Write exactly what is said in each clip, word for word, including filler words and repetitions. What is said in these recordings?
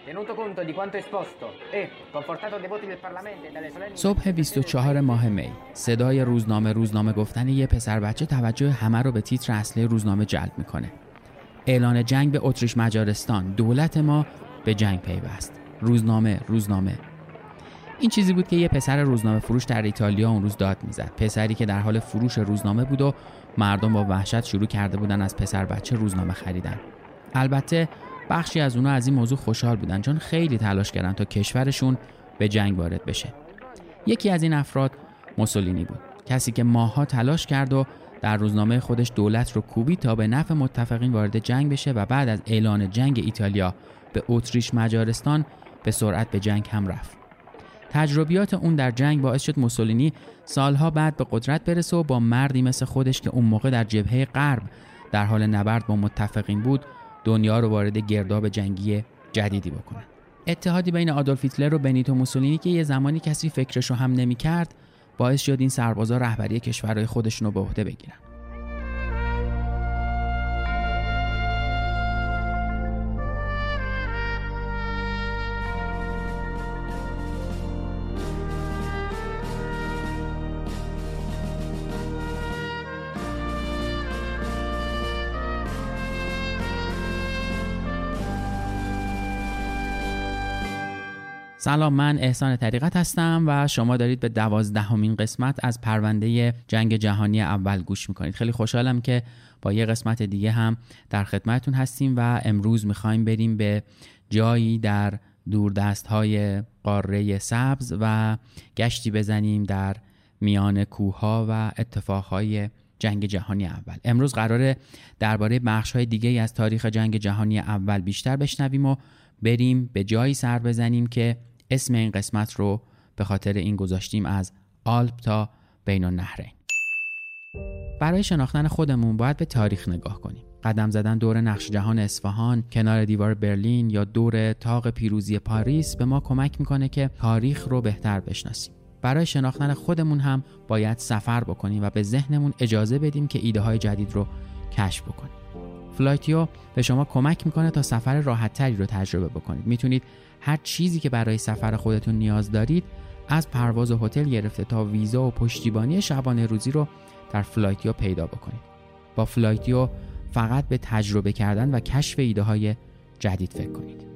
صبح بیست و چهارم ماه می، صدای روزنامه روزنامه گفتن یه پسر بچه توجه همه رو به تیتر اصلی روزنامه جلب میکنه. اعلان جنگ به اتریش مجارستان، دولت ما به جنگ پیوست. روزنامه روزنامه این چیزی بود که یه پسر روزنامه فروش در ایتالیا اون روز داد میزد. پسری که در حال فروش روزنامه بود و مردم با وحشت شروع کرده بودن از پسر بچه روزنامه خریدن. البته بخشی از اونا از این موضوع خوشحال بودن چون خیلی تلاش کردن تا کشورشون به جنگ وارد بشه. یکی از این افراد موسولینی بود، کسی که ماها تلاش کرد و در روزنامه خودش دولت رو کوبید تا به نفع متفقین وارد جنگ بشه و بعد از اعلان جنگ ایتالیا به اتریش مجارستان به سرعت به جنگ هم رفت. تجربیات اون در جنگ باعث شد موسولینی سالها بعد به قدرت برسه و با مردی مثل خودش که اون موقع در جبهه غرب در حال نبرد با متفقین بود دنیا رو وارد گرداب جنگی جدیدی بکنه. اتحادی بین آدولف هیتلر و بنیتو موسولینی که یه زمانی کسی فکرشو هم نمی‌کرد باعث شد این سربازا رهبری کشورهای خودشون رو به عهده بگیرن. سلام، من احسان طریقت هستم و شما دارید به دوازدهمین قسمت از پرونده جنگ جهانی اول گوش میکنید. خیلی خوشحالم که با یه قسمت دیگه هم در خدمتتون هستیم و امروز میخوایم بریم به جایی در دوردست‌های قاره سبز و گشتی بزنیم در میان کوه‌ها و اتفاقهای جنگ جهانی اول. امروز قراره درباره بخش‌های دیگه‌ای از تاریخ جنگ جهانی اول بیشتر بشنویم و بریم به جایی سر بزنیم که اسم این قسمت رو به خاطر این گذاشتیم از آلپ تا بین النهرین. برای شناختن خودمون باید به تاریخ نگاه کنیم. قدم زدن دور نقش جهان اصفهان، کنار دیوار برلین یا دور طاق پیروزی پاریس به ما کمک میکنه که تاریخ رو بهتر بشناسیم. برای شناختن خودمون هم باید سفر بکنیم و به ذهنمون اجازه بدیم که ایده های جدید رو کشف بکنیم. فلایتیو به شما کمک میکنه تا سفر راحت تری رو تجربه بکنید. میتونید هر چیزی که برای سفر خودتون نیاز دارید، از پرواز و هتل گرفته تا ویزا و پشتیبانی شبانه روزی رو در فلایتیو پیدا بکنید. با فلایتیو فقط به تجربه کردن و کشف ایده های جدید فکر کنید.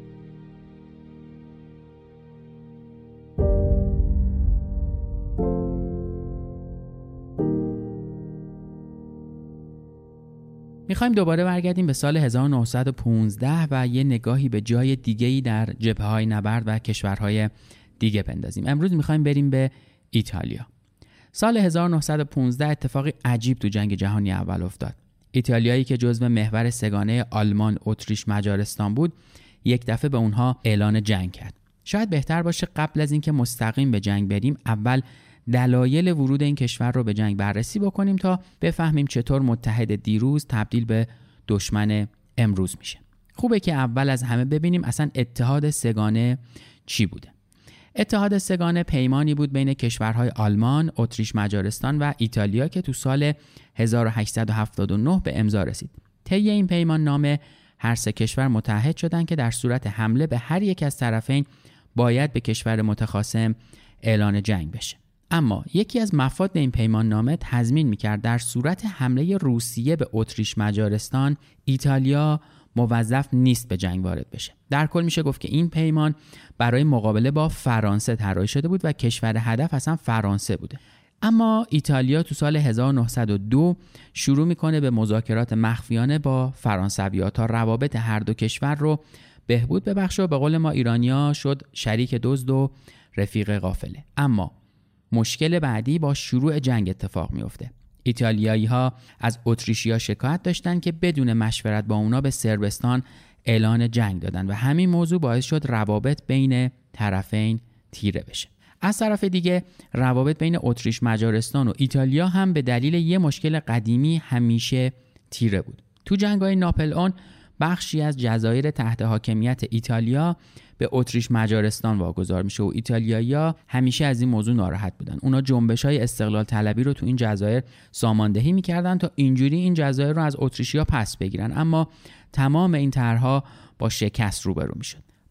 میخوایم دوباره برگردیم به سال هزار و نهصد و پانزده و یه نگاهی به جای دیگه‌ای در جبهه‌های نبرد و کشورهای دیگه بندازیم. امروز میخوایم بریم به ایتالیا. سال هزار و نهصد و پانزده اتفاقی عجیب تو جنگ جهانی اول افتاد. ایتالیایی که جزو محور سگانه آلمان، اتریش، مجارستان بود، یک دفعه به اونها اعلان جنگ کرد. شاید بهتر باشه قبل از اینکه مستقیم به جنگ بریم اول دلایل ورود این کشور رو به جنگ بررسی بکنیم تا بفهمیم چطور متحد دیروز تبدیل به دشمن امروز میشه. خوبه که اول از همه ببینیم اصلا اتحاد سگانه چی بوده. اتحاد سگانه پیمانی بود بین کشورهای آلمان، اتریش، مجارستان و ایتالیا که تو سال هزار و هشتصد و هفتاد و نه به امضا رسید. طی این پیمان نامه هر سه کشور متحد شدند که در صورت حمله به هر یک از طرفین باید به کشور متخاصم اعلان جنگ بشه. اما یکی از مفاد این پیمان نامه تضمین میکرد در صورت حمله روسیه به اتریش مجارستان ایتالیا موظف نیست به جنگ وارد بشه. در کل میشه گفت که این پیمان برای مقابله با فرانسه طراحی شده بود و کشور هدف اصلا فرانسه بوده. اما ایتالیا تو سال هزار و نهصد و دو شروع میکنه به مذاکرات مخفیانه با فرانسوی‌ها تا روابط هر دو کشور رو بهبود ببخشه و به قول ما ایرانی‌ها شد شریک دزد و رفیق قافله. اما مشکل بعدی با شروع جنگ اتفاق میفته. ایتالیایی‌ها از اتریشی‌ها شکایت داشتن که بدون مشورت با اونا به صربستان اعلان جنگ دادن و همین موضوع باعث شد روابط بین طرفین تیره بشه. از طرف دیگه روابط بین اتریش، مجارستان و ایتالیا هم به دلیل یه مشکل قدیمی همیشه تیره بود. تو جنگ‌های ناپلئون بخشی از جزایر تحت حاکمیت ایتالیا به اتریش مجارستان واگذار میشه و ایتالیایی‌ها همیشه از این موضوع ناراحت بودن. اونا جنبش‌های استقلال طلبی رو تو این جزایر ساماندهی می‌کردن تا اینجوری این جزایر رو از اتریشی‌ها پس بگیرن، اما تمام این طرح‌ها با شکست روبرو میشد.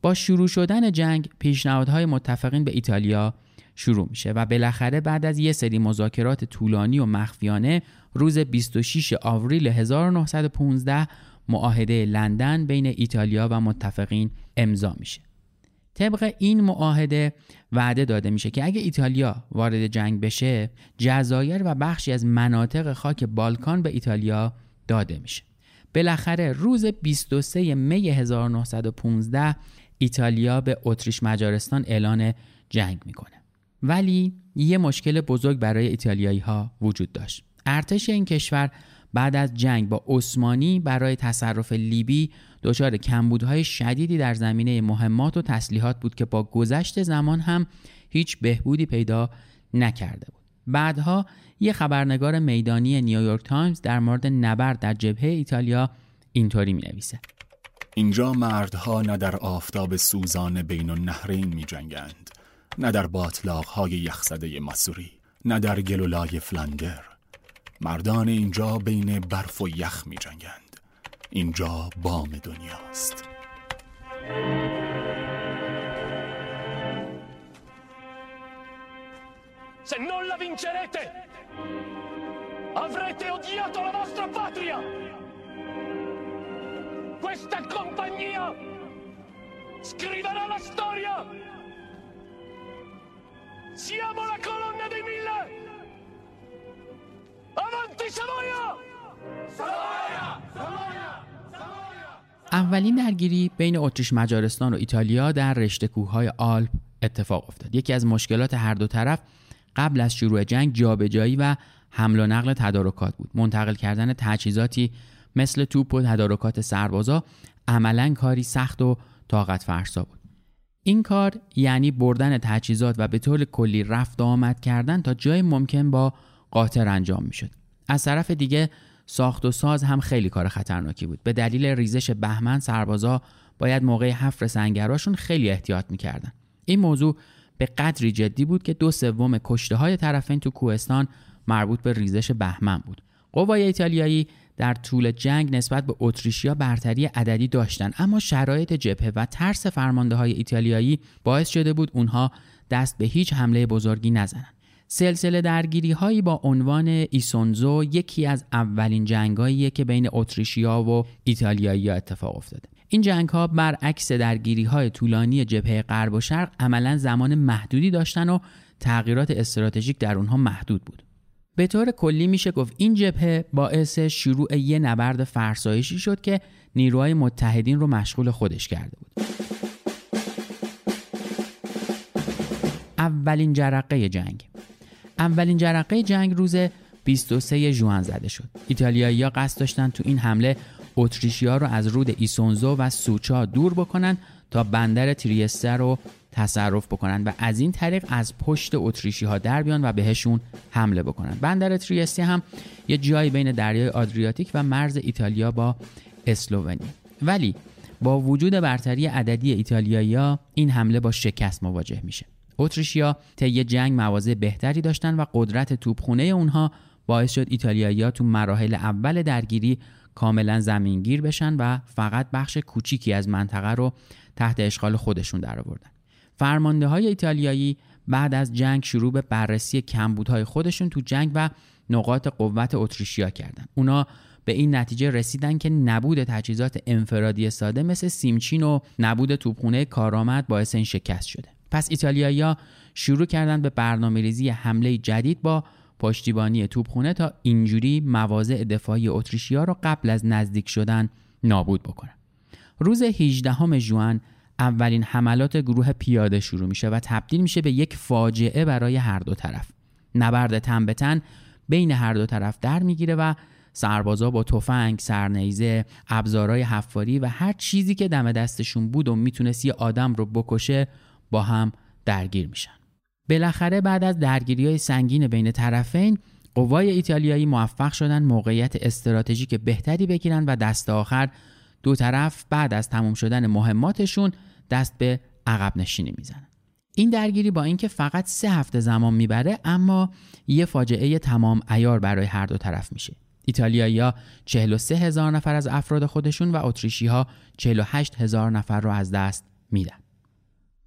با شروع شدن جنگ پیشنهادهای متفقین به ایتالیا شروع میشه و بالاخره بعد از یه سری مذاکرات طولانی و مخفیانه روز بیست و شش آوریل هزار و نهصد و پانزده معاهده لندن بین ایتالیا و متفقین امضا میشه. طبق این معاهده وعده داده میشه که اگه ایتالیا وارد جنگ بشه، جزایر و بخشی از مناطق خاک بالکان به ایتالیا داده میشه. بالاخره روز بیست و سوم می هزار و نهصد و پانزده ایتالیا به اتریش مجارستان اعلان جنگ میکنه. ولی یه مشکل بزرگ برای ایتالیایی ها وجود داشت. ارتش این کشور بعد از جنگ با عثمانی برای تصرف لیبی دچار کمبودهای شدیدی در زمینه مهمات و تسلیحات بود که با گذشت زمان هم هیچ بهبودی پیدا نکرده بود. بعدها یه خبرنگار میدانی نیویورک تایمز در مورد نبرد در جبهه ایتالیا اینطوری می‌نویسه: اینجا مردها نه در آفتاب سوزان بین النهرین می‌جنگند، نه در باطلاق‌های یخزده ماسوری، نه در گلولای فلاندر. مردان اینجا بین برف و یخ می جنگند. اینجا بام دنیاست. Se non la vincerete, avrete odiato la vostra patria. Questa compagnia scriverà la storia. Siamo la colonna dei mille. Avanti Savoia! Savoia! Savoia! اولین درگیری بین اتریش مجارستان و ایتالیا در رشته کوههای آلپ اتفاق افتاد. یکی از مشکلات هر دو طرف قبل از شروع جنگ جابجایی و حمل و نقل تدارکات بود. منتقل کردن تجهیزاتی مثل توپ و تدارکات سربازا عملاً کاری سخت و طاقت فرسا بود. این کار یعنی بردن تجهیزات و به طور کلی رفت و آمد کردن تا جای ممکن با قاطر انجام میشد. از طرف دیگه ساخت و ساز هم خیلی کار خطرناکی بود. به دلیل ریزش بهمن سربازا باید موقع حفر سنگراشون خیلی احتیاط میکردن. این موضوع به قدری جدی بود که دو سوم کشته های طرفین تو کوهستان مربوط به ریزش بهمن بود. قوای ایتالیایی در طول جنگ نسبت به اتریشیا برتری عددی داشتن، اما شرایط جبهه و ترس فرمانده های ایتالیایی باعث شده بود اونها دست به هیچ حمله بزرگی نزنن. سلسله درگیری هایی با عنوان ایسونزو یکی از اولین جنگاییه که بین اتریشیا و ایتالیایی‌ها اتفاق افتاده. این جنگ ها برعکس درگیری های طولانی جبهه غرب و شرق عملاً زمان محدودی داشتن و تغییرات استراتژیک در اونها محدود بود. به طور کلی میشه گفت این جبهه باعث شروع یه نبرد فرسایشی شد که نیروهای متحدین رو مشغول خودش کرده بود. اولین جرقه جنگ اولین جرقه جنگ روز بیست و سوم ژوئن زده شد. ایتالیایی‌ها قصد داشتن تو این حمله اتریشی‌ها رو از رود ایسونزو و سوچا دور بکنن تا بندر تریسته رو تصرف بکنن و از این طریق از پشت اتریشی‌ها در بیان و بهشون حمله بکنن. بندر تریسته هم یه جایی بین دریای آدریاتیک و مرز ایتالیا با اسلوونی. ولی با وجود برتری عددی ایتالیایی‌ها این حمله با شکست مواجه میشه. اتریشیا طی جنگ مواضع بهتری داشتن و قدرت توپخونه اونها باعث شد ایتالیایی‌ها تو مراحل اول درگیری کاملا زمینگیر بشن و فقط بخش کوچیکی از منطقه رو تحت اشغال خودشون درآوردن. فرمانده‌های ایتالیایی بعد از جنگ شروع به بررسی کمبودهای خودشون تو جنگ و نقاط قوت اتریشیا کردن. اونا به این نتیجه رسیدن که نبود تجهیزات انفرادی ساده مثل سیمچین و نبود توپخونه کارآمد باعث این شکست شده. پس ایتالیایی‌ها شروع کردن به برنامه‌ریزی حمله جدید با پشتیبانی توپخونه تا اینجوری مواضع دفاعی اتریشی‌ها رو قبل از نزدیک شدن نابود بکنن. روز هجدهم ژوئن اولین حملات گروه پیاده شروع میشه و تبدیل میشه به یک فاجعه برای هر دو طرف. نبرد تن به تن بین هر دو طرف در میگیره و سربازا با تفنگ، سرنیزه، ابزارهای حفاری و هر چیزی که دم دستشون بود و میتونست یه آدم رو بکشه با هم درگیر میشن. بالاخره بعد از درگیری‌های سنگین بین طرفین، قوای ایتالیایی موفق شدن موقعیت استراتژیک بهتری بگیرن و دست آخر دو طرف بعد از تموم شدن مهماتشون دست به عقب نشینی میزنن. این درگیری با اینکه فقط سه هفته زمان میبره اما یه فاجعه تمام عیار برای هر دو طرف میشه. ایتالیایی‌ها چهل و سه هزار نفر از افراد خودشون و اتریشی‌ها چهل و هشت هزار نفر رو از دست میدن.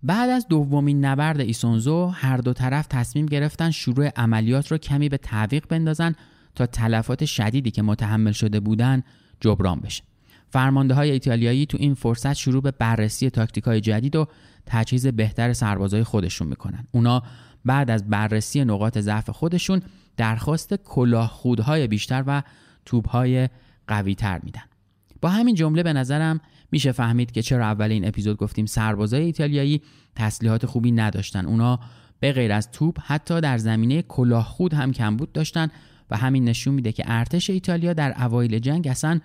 بعد از دومین نبرد ایسونزو هر دو طرف تصمیم گرفتن شروع عملیات رو کمی به تعویق بندازن تا تلفات شدیدی که متحمل شده بودن جبران بشه. فرمانده‌های ایتالیایی تو این فرصت شروع به بررسی تاکتیک‌های جدید و تجهیز بهتر سربازای خودشون میکنن. اونا بعد از بررسی نقاط ضعف خودشون درخواست کلاهخودهای بیشتر و توپ‌های قوی‌تر میدن. با همین جمله به نظرم میشه فهمید که چرا اول این اپیزود گفتیم سربازای ایتالیایی تسلیحات خوبی نداشتن. اونا به غیر از توپ حتی در زمینه کلاهخود هم کمبود داشتن و همین نشون میده که ارتش ایتالیا در اوایل جنگ اصلا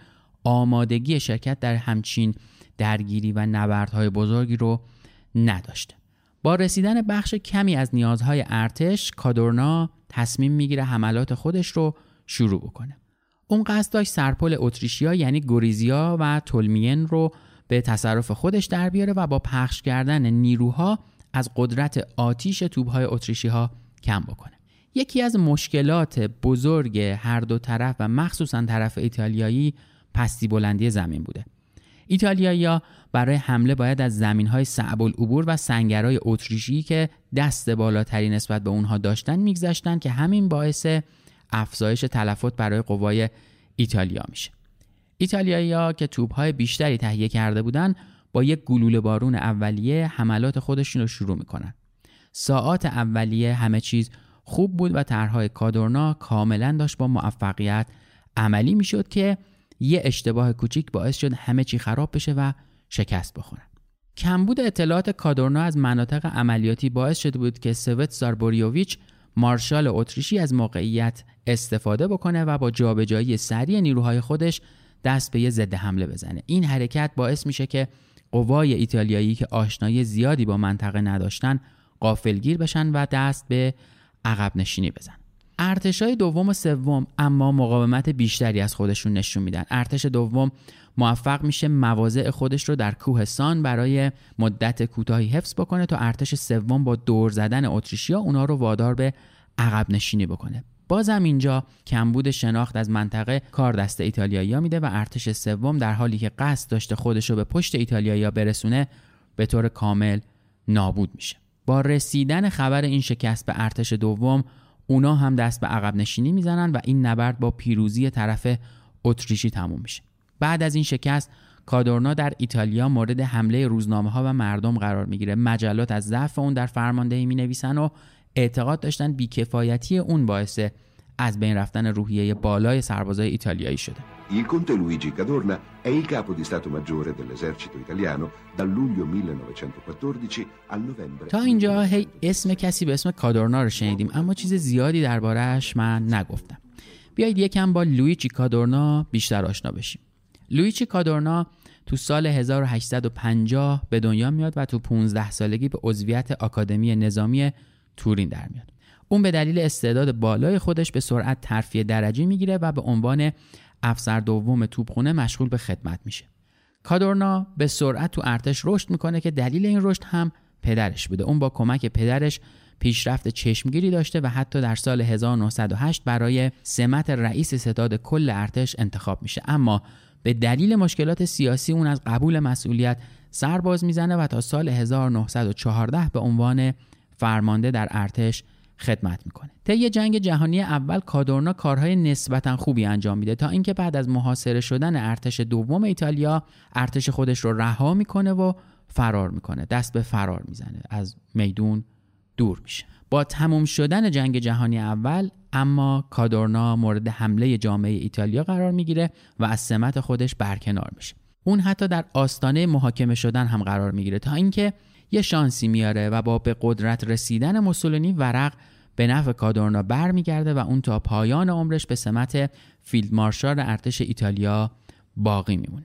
آمادگی شرکت در همچین درگیری و نبردهای بزرگی رو نداشته. با رسیدن بخش کمی از نیازهای ارتش، کادورنا تصمیم میگیره حملات خودش رو شروع بکنه. اون قصد داشت سرپل اتریشیا یعنی گوریزیا و تولمین رو به تصرف خودش در بیاره و با پخش کردن نیروها از قدرت آتیش توپ‌های اتریشی‌ها کم بکنه. یکی از مشکلات بزرگ هر دو طرف و مخصوصاً طرف ایتالیایی پستی بلندی زمین بوده. ایتالیایی‌ها برای حمله باید از زمین‌های صعب العبور و سنگرهای اتریشی که دست بالاتری نسبت به اونها داشتن میگذشتن که همین باعث افزایش تلفات برای قوای ایتالیا میشه. ایتالیایی‌ها که توپ‌های بیشتری تهیه کرده بودن با یک گلوله بارون اولیه حملات خودشون رو شروع میکنن. ساعات اولیه همه چیز خوب بود و طرح‌های کادورنا کاملا داشت با موفقیت عملی میشد که یه اشتباه کوچیک باعث شد همه چی خراب بشه و شکست بخورن. کمبود اطلاعات کادورنا از مناطق عملیاتی باعث شده بود که سوتزار بوریوویچ مارشال اتریشی از موقعیت استفاده بکنه و با جابجایی سریع نیروهای خودش دست به یه ضد حمله بزنه. این حرکت باعث میشه که قوای ایتالیایی که آشنایی زیادی با منطقه نداشتن غافلگیر بشن و دست به عقب نشینی بزنن. ارتشای دوم و سوم اما مقاومت بیشتری از خودشون نشون میدن. ارتش دوم موفق میشه مواضع خودش رو در کوهستان برای مدت کوتاهی حفظ بکنه تا ارتش سوم با دور زدن اتریشیا اونا رو وادار به عقب نشینی بکنه. بازم اینجا کمبود شناخت از منطقه کار دست ایتالیایی‌ها میده و ارتش سوم در حالی که قصد داشته خودش رو به پشت ایتالیایی‌ها برسونه به طور کامل نابود میشه. با رسیدن خبر این شکست به ارتش دوم اونا هم دست به عقب نشینی میزنن و این نبرد با پیروزی طرف اتریشی تموم میشه. بعد از این شکست کادورنا در ایتالیا مورد حمله روزنامه‌ها و مردم قرار میگیره. مجلات از ضعف اون در فرماندهی مینویسن و اعتقاد داشتن بیکفایتی اون باعث از بین رفتن روحیه بالای سربازای ایتالیایی شده. Il conte Luigi Cadorna è il capo di Stato Maggiore dell'esercito italiano dal luglio millenovecentoquattordici al novembre. تا اینجا هی اسم کسی به اسم کادورنا رو شنیدیم اما چیز زیادی درباره‌اش من نگفتم. بیایید یکم با لویجی کادورنا بیشتر آشنا بشیم. لویجی کادورنا تو سال هزار و هشتصد و پنجاه به دنیا میاد و تو پانزده سالگی به عضویت آکادمی نظامی تورین در میاد. اون به دلیل استعداد بالای خودش به سرعت ترفیع درجی میگیره و به عنوان افسر دوم توپخونه مشغول به خدمت میشه. کادورنا به سرعت تو ارتش رشد میکنه که دلیل این رشد هم پدرش بوده. اون با کمک پدرش پیشرفت چشمگیری داشته و حتی در سال هزار و نهصد و هشت برای سمت رئیس ستاد کل ارتش انتخاب میشه، اما به دلیل مشکلات سیاسی اون از قبول مسئولیت سر باز میزنه و تا سال هزار و نهصد و چهارده به عنوان فرمانده در ارتش خدمت میکنه. طی جنگ جهانی اول کادورنا کارهای نسبتا خوبی انجام میده تا اینکه بعد از محاصره شدن ارتش دوم ایتالیا ارتش خودش رو رها میکنه و فرار میکنه. دست به فرار میزنه، از میدون دور میشه. با تموم شدن جنگ جهانی اول اما کادورنا مورد حمله جامعه ایتالیا قرار میگیره و از سمت خودش برکنار میشه. اون حتی در آستانه محاکمه شدن هم قرار میگیره تا اینکه یه شانسی میاره و با به قدرت رسیدن موسولینی ورق به نفع کادورنا برمیگرده و اون تا پایان عمرش به سمت فیلد مارشال ارتش ایتالیا باقی میمونه.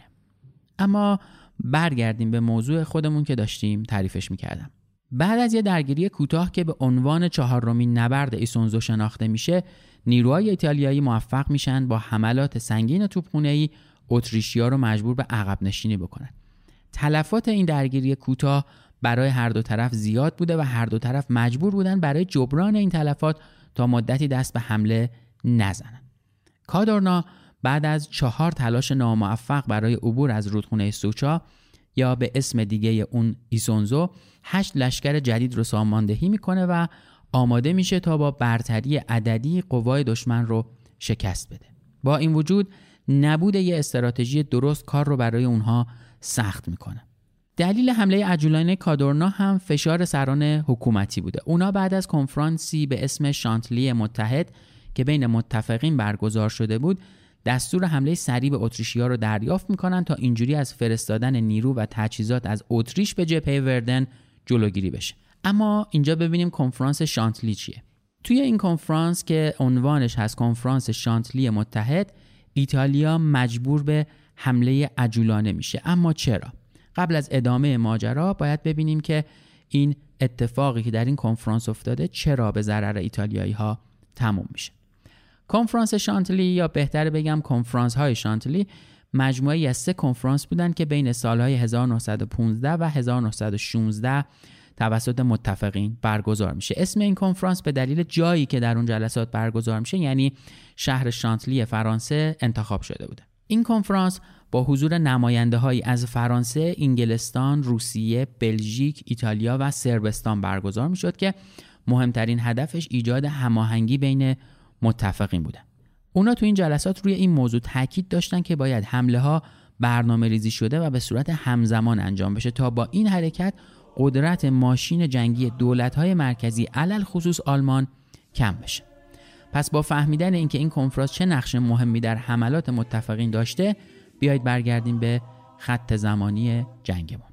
اما برگردیم به موضوع خودمون که داشتیم تعریفش میکردم. بعد از یه درگیری کوتاه که به عنوان چهارمین نبرد ایسونزو شناخته میشه، نیروهای ایتالیایی موفق میشن با حملات سنگین توپخونه‌ای اتریشیا رو مجبور به عقب نشینی بکنن. تلفات این درگیری کوتاه برای هر دو طرف زیاد بوده و هر دو طرف مجبور بودن برای جبران این تلفات تا مدتی دست به حمله نزنن. کادورنا بعد از چهار تلاش ناموفق برای عبور از رودخونه سوچا یا به اسم دیگه اون ایسونزو هشت لشکر جدید رو ساماندهی میکنه و آماده میشه تا با برتری عددی قوای دشمن رو شکست بده. با این وجود نبود یه استراتژی درست کار رو برای اونها سخت میکنه. دلیل حمله عجولانه کادورنا هم فشار سران حکومتی بوده. اونا بعد از کنفرانسی به اسم شانتلی متحد که بین متفقین برگزار شده بود، دستور حمله سریع به اتریشی‌ها رو دریافت میکنن تا اینجوری از فرستادن نیرو و تجهیزات از اتریش به جبهه وردن جلوگیری بشه. اما اینجا ببینیم کنفرانس شانتلی چیه. توی این کنفرانس که عنوانش هست کنفرانس شانتلی متحد، ایتالیا مجبور به حمله عجولانه میشه. اما چرا؟ قبل از ادامه ماجرا باید ببینیم که این اتفاقی که در این کنفرانس افتاده چرا به ضرر ایتالیایی ها تموم میشه. کنفرانس شانتلی یا بهتر بگم کنفرانس های شانتلی مجموعه‌ای از سه کنفرانس بودن که بین سالهای هزار و نهصد و پانزده و هزار و نهصد و شانزده توسط متفقین برگزار میشه. اسم این کنفرانس به دلیل جایی که در اون جلسات برگزار میشه، یعنی شهر شانتلی فرانسه، انتخاب شده بوده. این کنفرانس با حضور نماینده‌هایی از فرانسه، انگلستان، روسیه، بلژیک، ایتالیا و صربستان برگزار میشد که مهمترین هدفش ایجاد هماهنگی بین متفقین بوده. اونا تو این جلسات روی این موضوع تاکید داشتن که باید حمله ها برنامه ریزی شده و به صورت همزمان انجام بشه تا با این حرکت قدرت ماشین جنگی دولت‌های مرکزی علل خصوص آلمان کم بشه. پس با فهمیدن اینکه این کنفرانس چه نقش مهمی در حملات متفقین داشته، بیایید برگردیم به خط زمانی جنگمون.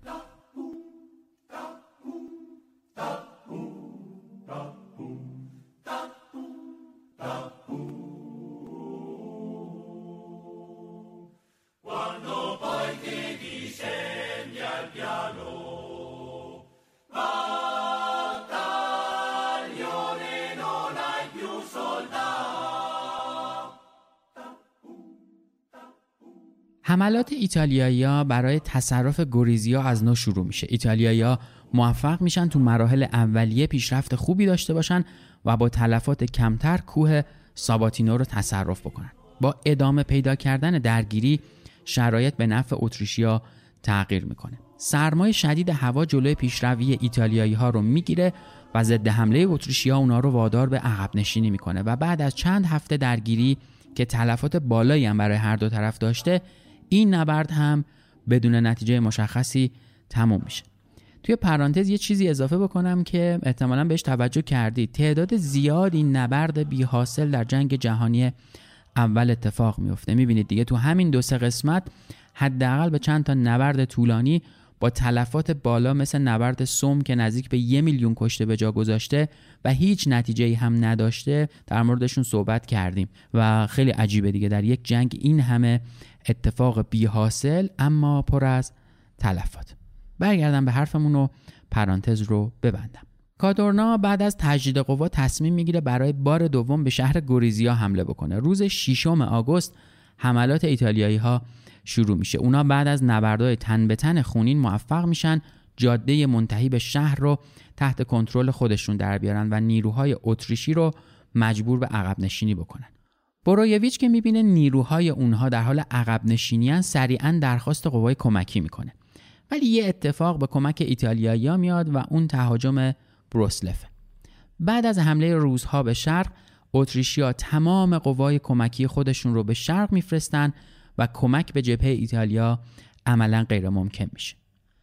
حملات ایتالیایی‌ها برای تصرف گوریزیا از نو شروع میشه. ایتالیایی‌ها موفق میشن تو مراحل اولیه پیشرفت خوبی داشته باشن و با تلفات کمتر کوه ساباتینو رو تصرف بکنن. با ادامه پیدا کردن درگیری شرایط به نفع اتریشیا تغییر میکنه. سرمای شدید هوا جلوی پیشروی ایتالیایی‌ها رو میگیره و ضد حمله اتریشیا اونا رو وادار به عقب نشینی میکنه و بعد از چند هفته درگیری که تلفات بالایی هم برای هر دو طرف داشته، این نبرد هم بدون نتیجه مشخصی تموم میشه. توی پرانتز یه چیزی اضافه بکنم که احتمالاً بهش توجه کردید. تعداد زیادی نبرد بی حاصل در جنگ جهانی اول اتفاق میفته. میبینید دیگه تو همین دو سه قسمت حداقل به چند تا نبرد طولانی با تلفات بالا مثل نبرد سوم که نزدیک به یه میلیون کشته به جا گذاشته و هیچ نتیجه‌ای هم نداشته در موردشون صحبت کردیم و خیلی عجیبه دیگه در یک جنگ این همه اتفاق بی حاصل اما پر از تلفات. برگردم به حرفمون و پرانتز رو ببندم. کادورنا بعد از تجدید قوا تصمیم میگیره برای بار دوم به شهر گوریزیا حمله بکنه. روز ششم آگوست حملات ایتالیایی ها شروع میشه. اونا بعد از نبردهای تن به تن خونین موفق میشن جاده منتهی به شهر رو تحت کنترل خودشون در بیارن و نیروهای اتریشی رو مجبور به عقب نشینی بکنن. برویویچ که میبینه نیروهای اونها در حال عقب نشینیان، سریعا درخواست قوای کمکی میکنه. ولی یه اتفاق به کمک ایتالیایی‌ها میاد و اون تهاجم بروسلفه. بعد از حمله روس‌ها به شرق، اتریشی‌ها تمام قوای کمکی خودشون رو به شرق میفرستن و کمک به جبهه ایتالیا عملاً غیر ممکن میشه.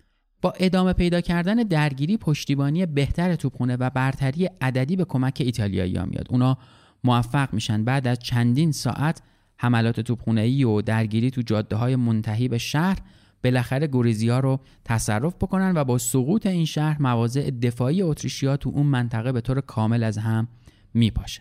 با ادامه پیدا کردن درگیری، پشتیبانی بهتر توپخانه و برتری عددی به کمک ایتالیایی‌ها میاد. اونا موفق میشن بعد از چندین ساعت حملات توپخانه‌ای و درگیری تو جاده‌های منتهی به شهر بالاخره گوریزیا رو تصرف بکنن و با سقوط این شهر مواضع دفاعی اتریشی‌ها تو اون منطقه به طور کامل از هم میپاشه.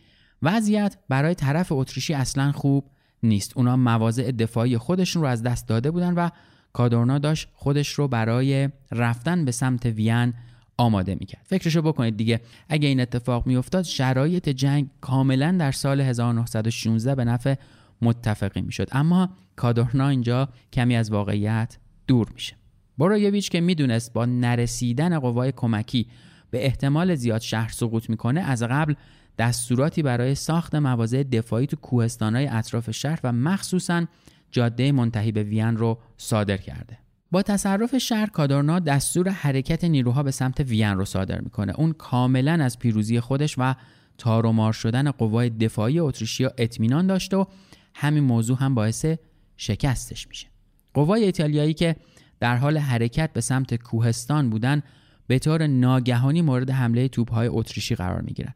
وضعیت برای طرف اتریشی اصلاً خوب نیست. اونا مواضع دفاعی خودشون رو از دست داده بودن و کادورنا داشت خودش رو برای رفتن به سمت وین آماده میکرد. فکرشو بکنید دیگه، اگه این اتفاق میافتاد شرایط جنگ کاملا در سال هزار و نهصد و شانزده به نفع متفقین میشد. اما کادورنا اینجا کمی از واقعیت دور میشه. برویویچ که میدونست با نرسیدن قوای کمکی به احتمال زیاد شهر سقوط میکنه، از قبل دستوراتی برای ساخت مواضع دفاعی تو کوهستان‌های اطراف شهر و مخصوصاً جاده منتهی به وین رو صادر کرده. با تصرف شهر کادورنا دستور حرکت نیروها به سمت وین رو صادر میکنه. اون کاملا از پیروزی خودش و تار و مار شدن قوای دفاعی اتریشیا اطمینان داشته و همین موضوع هم باعث شکستش میشه. قوای ایتالیایی که در حال حرکت به سمت کوهستان بودن به طور ناگهانی مورد حمله توپ‌های اتریشی قرار میگیرن.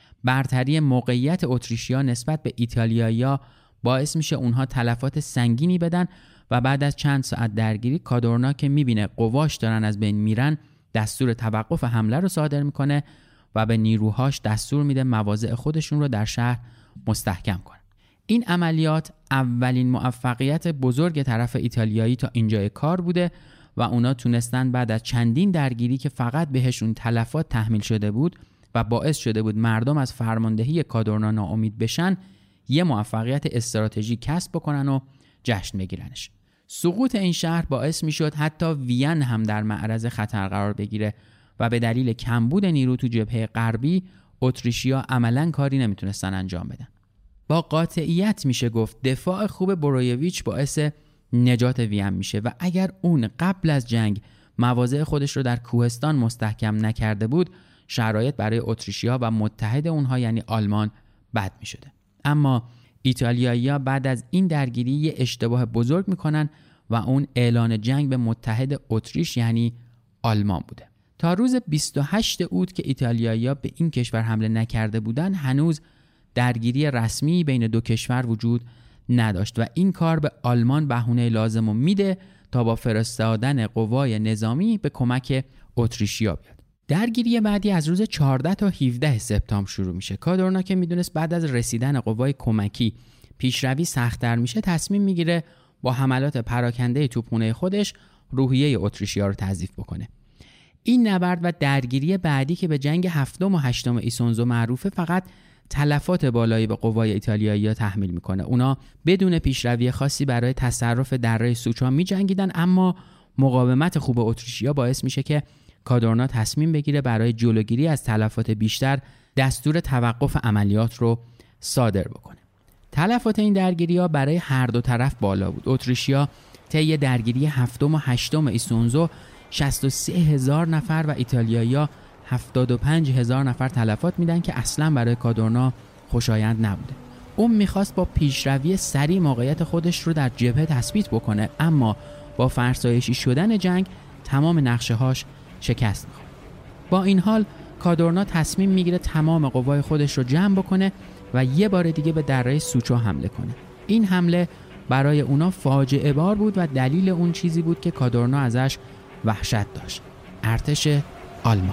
برتری موقعیت اتریشیا نسبت به ایتالیایی‌ها باعث میشه اونها تلفات سنگینی بدن و بعد از چند ساعت درگیری کادورنا که میبینه قواش دارن از بین میرن دستور توقف حمله رو صادر میکنه و به نیروهاش دستور میده مواضع خودشون رو در شهر مستحکم کنن. این عملیات اولین موفقیت بزرگ طرف ایتالیایی تا اینجای کار بوده و اونا تونستن بعد از چندین درگیری که فقط بهشون تلفات تحمیل شده بود و باعث شده بود مردم از فرماندهی کادورنا ناامید بشن یه موفقیت استراتژی کسب بکنن و جشن بگیرنش. سقوط این شهر باعث میشد حتی وین هم در معرض خطر قرار بگیره و به دلیل کمبود نیرو تو جبهه غربی اتریشیا عملاً کاری نمیتونستن انجام بدن. با قاطعیت میشه گفت دفاع خوب برویویچ باعث نجات وین میشه و اگر اون قبل از جنگ مواضع خودش رو در کوهستان مستحکم نکرده بود شرایط برای اتریشیا و متحد اونها یعنی آلمان بد میشده. اما ایتالیایی‌ها بعد از این درگیری یه اشتباه بزرگ میکنن و اون اعلان جنگ به متحد اتریش یعنی آلمان بوده. تا روز بیست و هشتم اوت که ایتالیایی‌ها به این کشور حمله نکرده بودن هنوز درگیری رسمی بین دو کشور وجود نداشت و این کار به آلمان بهونه لازم رو میده تا با فرستادن قوای نظامی به کمک اتریشیا بیاد. درگیری بعدی از روز چهاردهم تا هفدهم سپتامبر شروع میشه. کادورنا که میدونست بعد از رسیدن قوای کمکی پیشروی سخت‌تر میشه تصمیم میگیره با حملات پراکنده توپخانه خودش روحیه اتریشیا رو تضعیف بکنه. این نبرد و درگیری بعدی که به جنگ هفتم و هشتم ایسونزو معروفه فقط تلفات بالایی به قوای ایتالیایی‌ها تحمیل میکنه. اونا بدون پیشروی خاصی برای تصرف دره سوچا میجنگیدن اما مقاومت خوب اتریشیا باعث میشه که کادورنا تصمیم بگیره برای جلوگیری از تلفات بیشتر دستور توقف عملیات رو صادر بکنه. تلفات این درگیری‌ها برای هر دو طرف بالا بود. اتریشیا طی درگیری هفتم و هشتم ایسونزو شصت و سه هزار نفر و ایتالیایی‌ها هفتاد و پنج هزار نفر تلفات میدن که اصلا برای کادورنا خوشایند نبوده. اون میخواست با پیشروی سریع موقعیت خودش رو در جبهه تثبیت بکنه اما با فرسایشی شدن جنگ تمام نقشه‌هاش شکست می‌خوره. با این حال کادورنا تصمیم میگیره تمام قوای خودش رو جمع بکنه و یه بار دیگه به دره سوچو حمله کنه. این حمله برای اونا فاجعه بار بود و دلیل اون چیزی بود که کادورنا ازش وحشت داشت: ارتش آلمان.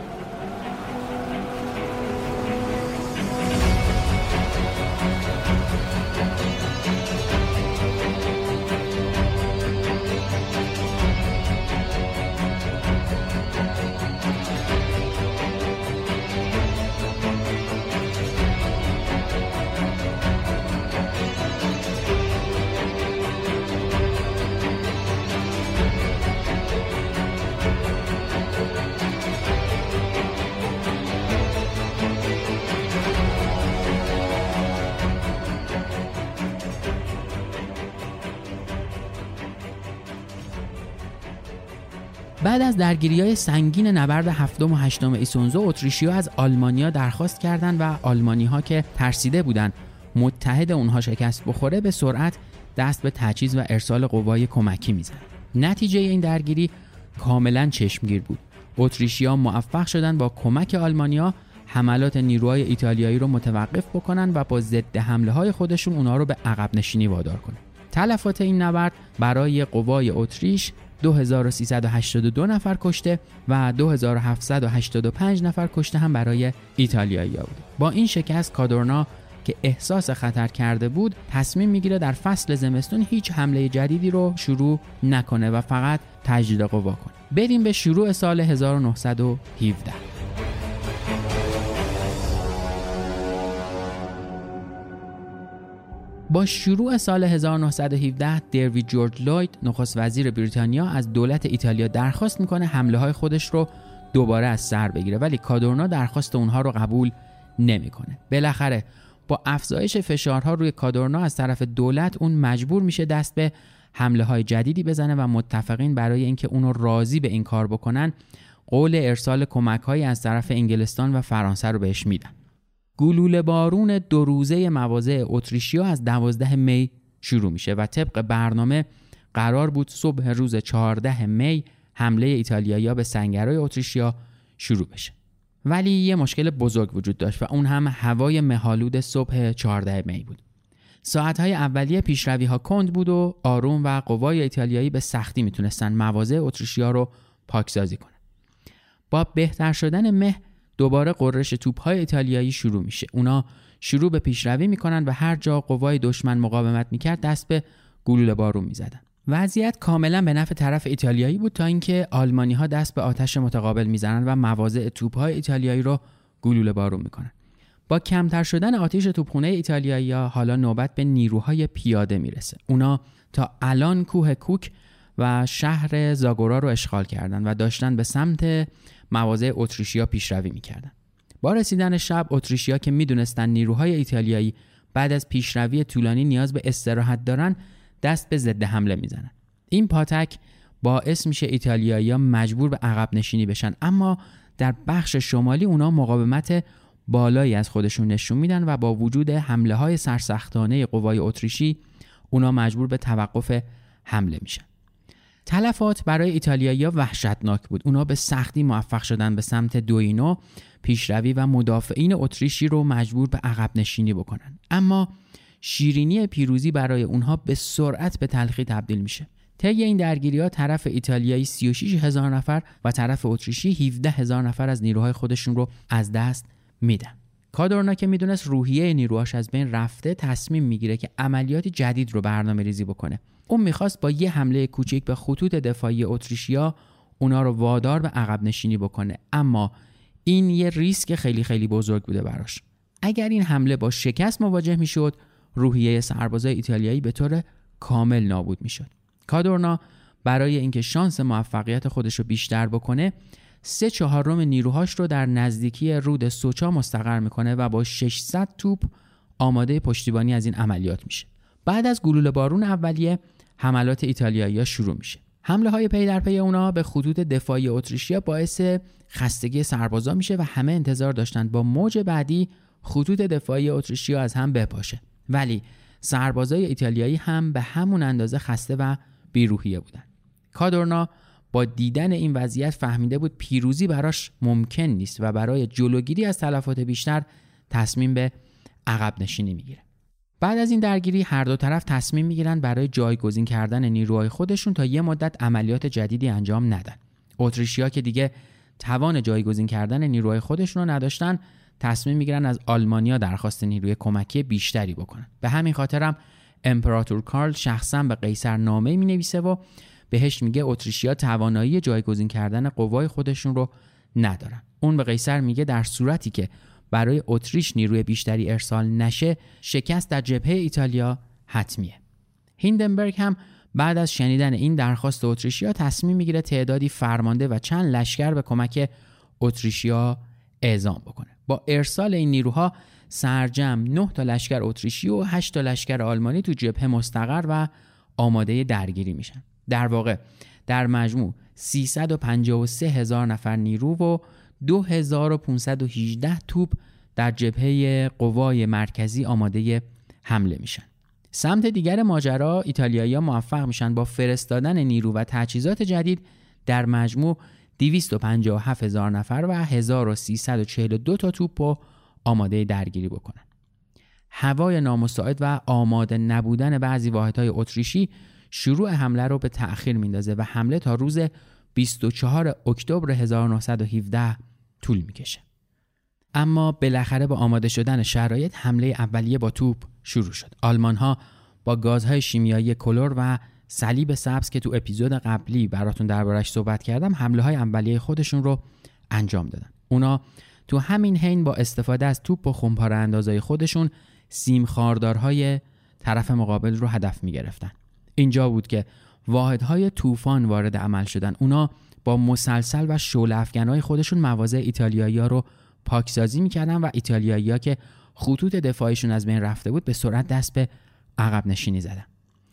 بعد از درگیری‌های سنگین نبرد هفتم و هشتم ایسونزو اتریشیا از آلمانیا درخواست کردند و آلمانی‌ها که ترسیده بودند متحد اونها شکست بخوره به سرعت دست به تجهیز و ارسال قوای کمکی میزنند. نتیجه این درگیری کاملا چشمگیر بود. اتریشیا موفق شدند با کمک آلمانیا حملات نیروهای ایتالیایی رو متوقف بکنن و با ضد حمله‌های خودشون اونها رو به عقب نشینی وادار کنن. تلفات این نبرد برای قوای اتریش دو هزار و سیصد و هشتاد و دو نفر کشته و دو هزار و هفتصد و هشتاد و پنج نفر کشته هم برای ایتالیایی‌ها بود. با این شکست کادورنا که احساس خطر کرده بود تصمیم میگیره در فصل زمستون هیچ حمله جدیدی رو شروع نکنه و فقط تجدید قوا کنه. بریم به شروع سال هزار و نهصد و هفده. با شروع سال هزار و نهصد و هفده دیوید جورج لوید نخست وزیر بریتانیا از دولت ایتالیا درخواست میکنه حمله های خودش رو دوباره از سر بگیره ولی کادورنا درخواست اونها رو قبول نمیکنه. بالاخره با افزایش فشارها روی کادورنا از طرف دولت اون مجبور میشه دست به حمله های جدیدی بزنه و متفقین برای اینکه اونو راضی به این کار بکنن قول ارسال کمک‌هایی از طرف انگلستان و فرانسه رو بهش میدن. گلوله بارون دو روزه مواضع اتریشیا از دوازده می شروع میشه و طبق برنامه قرار بود صبح روز چهارده می حمله ایتالیایی‌ها به سنگرهای اتریشیا شروع بشه. ولی یه مشکل بزرگ وجود داشت و اون هم هوای مه‌آلود صبح چهارده می بود. ساعت‌های اولیه پیشروی‌ها کند بود و آروم و قوای ایتالیایی به سختی میتونستن مواضع اتریشیا رو پاکسازی کنن. با بهتر شدن مه دوباره قررش توپ‌های ایتالیایی شروع میشه. اونا شروع به پیشروی میکنن و هر جا قوای دشمن مقاومت میکرد دست به گلوله بارون میزدن. وضعیت کاملا به نفع طرف ایتالیایی بود تا اینکه آلمانی‌ها دست به آتش متقابل میزنن و مواضع توپ‌های ایتالیایی رو گلوله بارون میکنن. با کمتر شدن آتش توپخانه ایتالیایی‌ها حالا نوبت به نیروهای پیاده میرسه. اونا تا الان کوه کوک و شهر زاگورا رو اشغال کردن و داشتن به سمت مواضع اتریشیا پیشروی میکردن. با رسیدن شب اتریشیا که میدونستن نیروهای ایتالیایی بعد از پیشروی طولانی نیاز به استراحت دارن دست به ضد حمله میزنن. این پاتک باعث میشه ایتالیایی‌ها مجبور به عقب نشینی بشن، اما در بخش شمالی اونا مقاومت بالایی از خودشون نشون میدن و با وجود حمله های سرسختانه قوای اتریشی اونا مجبور به توقف حمله میشن. تلفات برای ایتالیایی‌ها وحشتناک بود. اونا به سختی موفق شدن به سمت دوینو پیشروی و مدافعین اتریشی رو مجبور به عقب نشینی بکنن. اما شیرینی پیروزی برای اونها به سرعت به تلخی تبدیل میشه. طی این درگیری‌ها طرف ایتالیایی سی و شش هزار نفر و طرف اتریشی هفده هزار نفر از نیروهای خودشون رو از دست میدن. کادورنا که میدونست روحیه نیروهاش از بین رفته تصمیم میگیره که عملیات جدید رو برنامه ریزی بکنه. اون میخواست با یه حمله کوچیک به خطوط دفاعی اتریشیا اونا رو وادار به عقب نشینی بکنه، اما این یه ریسک خیلی خیلی بزرگ بوده براش. اگر این حمله با شکست مواجه میشد روحیه سربازای ایتالیایی به طور کامل نابود میشد. کادورنا برای اینکه شانس موفقیت خودش رو بیشتر بکنه سه چهارم نیروهاش رو در نزدیکی رود سوچا مستقر میکنه و با ششصد توپ آماده پشتیبانی از این عملیات میشه. بعد از گلوله بارون اولیه حملات ایتالیایی‌ها شروع میشه. حمله های پی در پی اونا به خطوط دفاعی اتریشیا باعث خستگی سربازا میشه و همه انتظار داشتن با موج بعدی خطوط دفاعی اتریشیا از هم بپاشه. ولی سربازای ایتالیایی هم به همون اندازه خسته و بیروحیه بودن. کادورنا با دیدن این وضعیت فهمیده بود پیروزی براش ممکن نیست و برای جلوگیری از تلفات بیشتر تصمیم به عقب نشینی میگیره. بعد از این درگیری هر دو طرف تصمیم میگیرن برای جایگزین کردن نیروهای خودشون تا یه مدت عملیات جدیدی انجام ندن. اتریشیا که دیگه توان جایگزین کردن نیروهای خودشون رو نداشتن تصمیم میگیرن از آلمانیا درخواست نیروی کمکی بیشتری بکنن. به همین خاطرم امپراتور کارل شخصا به قیصر نامه مینویسه و بهش میگه اتریشیا توانایی جایگزین کردن قوای خودشون رو ندارن. اون به قیصر میگه در صورتی که برای اتریش نیروی بیشتری ارسال نشه شکست در جبهه ایتالیا حتمیه. هیندنبرگ هم بعد از شنیدن این درخواست اتریشیا تصمیم میگیره تعدادی فرمانده و چند لشکر به کمک اتریشیا اعزام بکنه. با ارسال این نیروها سرجم نه تا لشکر اتریشی و هشت تا لشکر آلمانی تو جبهه مستقر و آماده درگیری میشن. در واقع در مجموع سیصد و پنجاه و سه هزار نفر نیرو و دو هزار و پانصد و هجده توپ در جبهه قوای مرکزی آماده حمله میشن. سمت دیگر ماجرا ایتالیایی‌ها موفق میشن با فرستادن نیرو و تجهیزات جدید در مجموع دویست و پنجاه و هفت هزار نفر و هزار و سیصد و چهل و دو تا توپ رو آماده درگیری بکنن. هوای نامساعد و آماده نبودن بعضی واحدهای اتریشی شروع حمله رو به تأخیر میندازه و حمله تا روز بیست و چهارم اکتبر هزار و نهصد و هفده طول میکشه. اما بالاخره با آماده شدن شرایط حمله اولیه با توپ شروع شد. آلمان‌ها با گازهای شیمیایی کلور و صلیب سبز که تو اپیزود قبلی براتون دربارش صحبت کردم حمله‌های اولیه خودشون رو انجام دادن. اونا تو همین حین با استفاده از توپ و خمپاره اندازای خودشون سیم خاردارهای طرف مقابل رو هدف می‌گرفتن. اینجا بود که واحدهای طوفان وارد عمل شدن. اونا با مسلسل و شعله افکنهای خودشون مواضع ایتالیایی‌ها رو پاکسازی می‌کردن و ایتالیایی‌ها که خطوط دفاعیشون از بین رفته بود به سرعت دست به عقب نشینی زدن.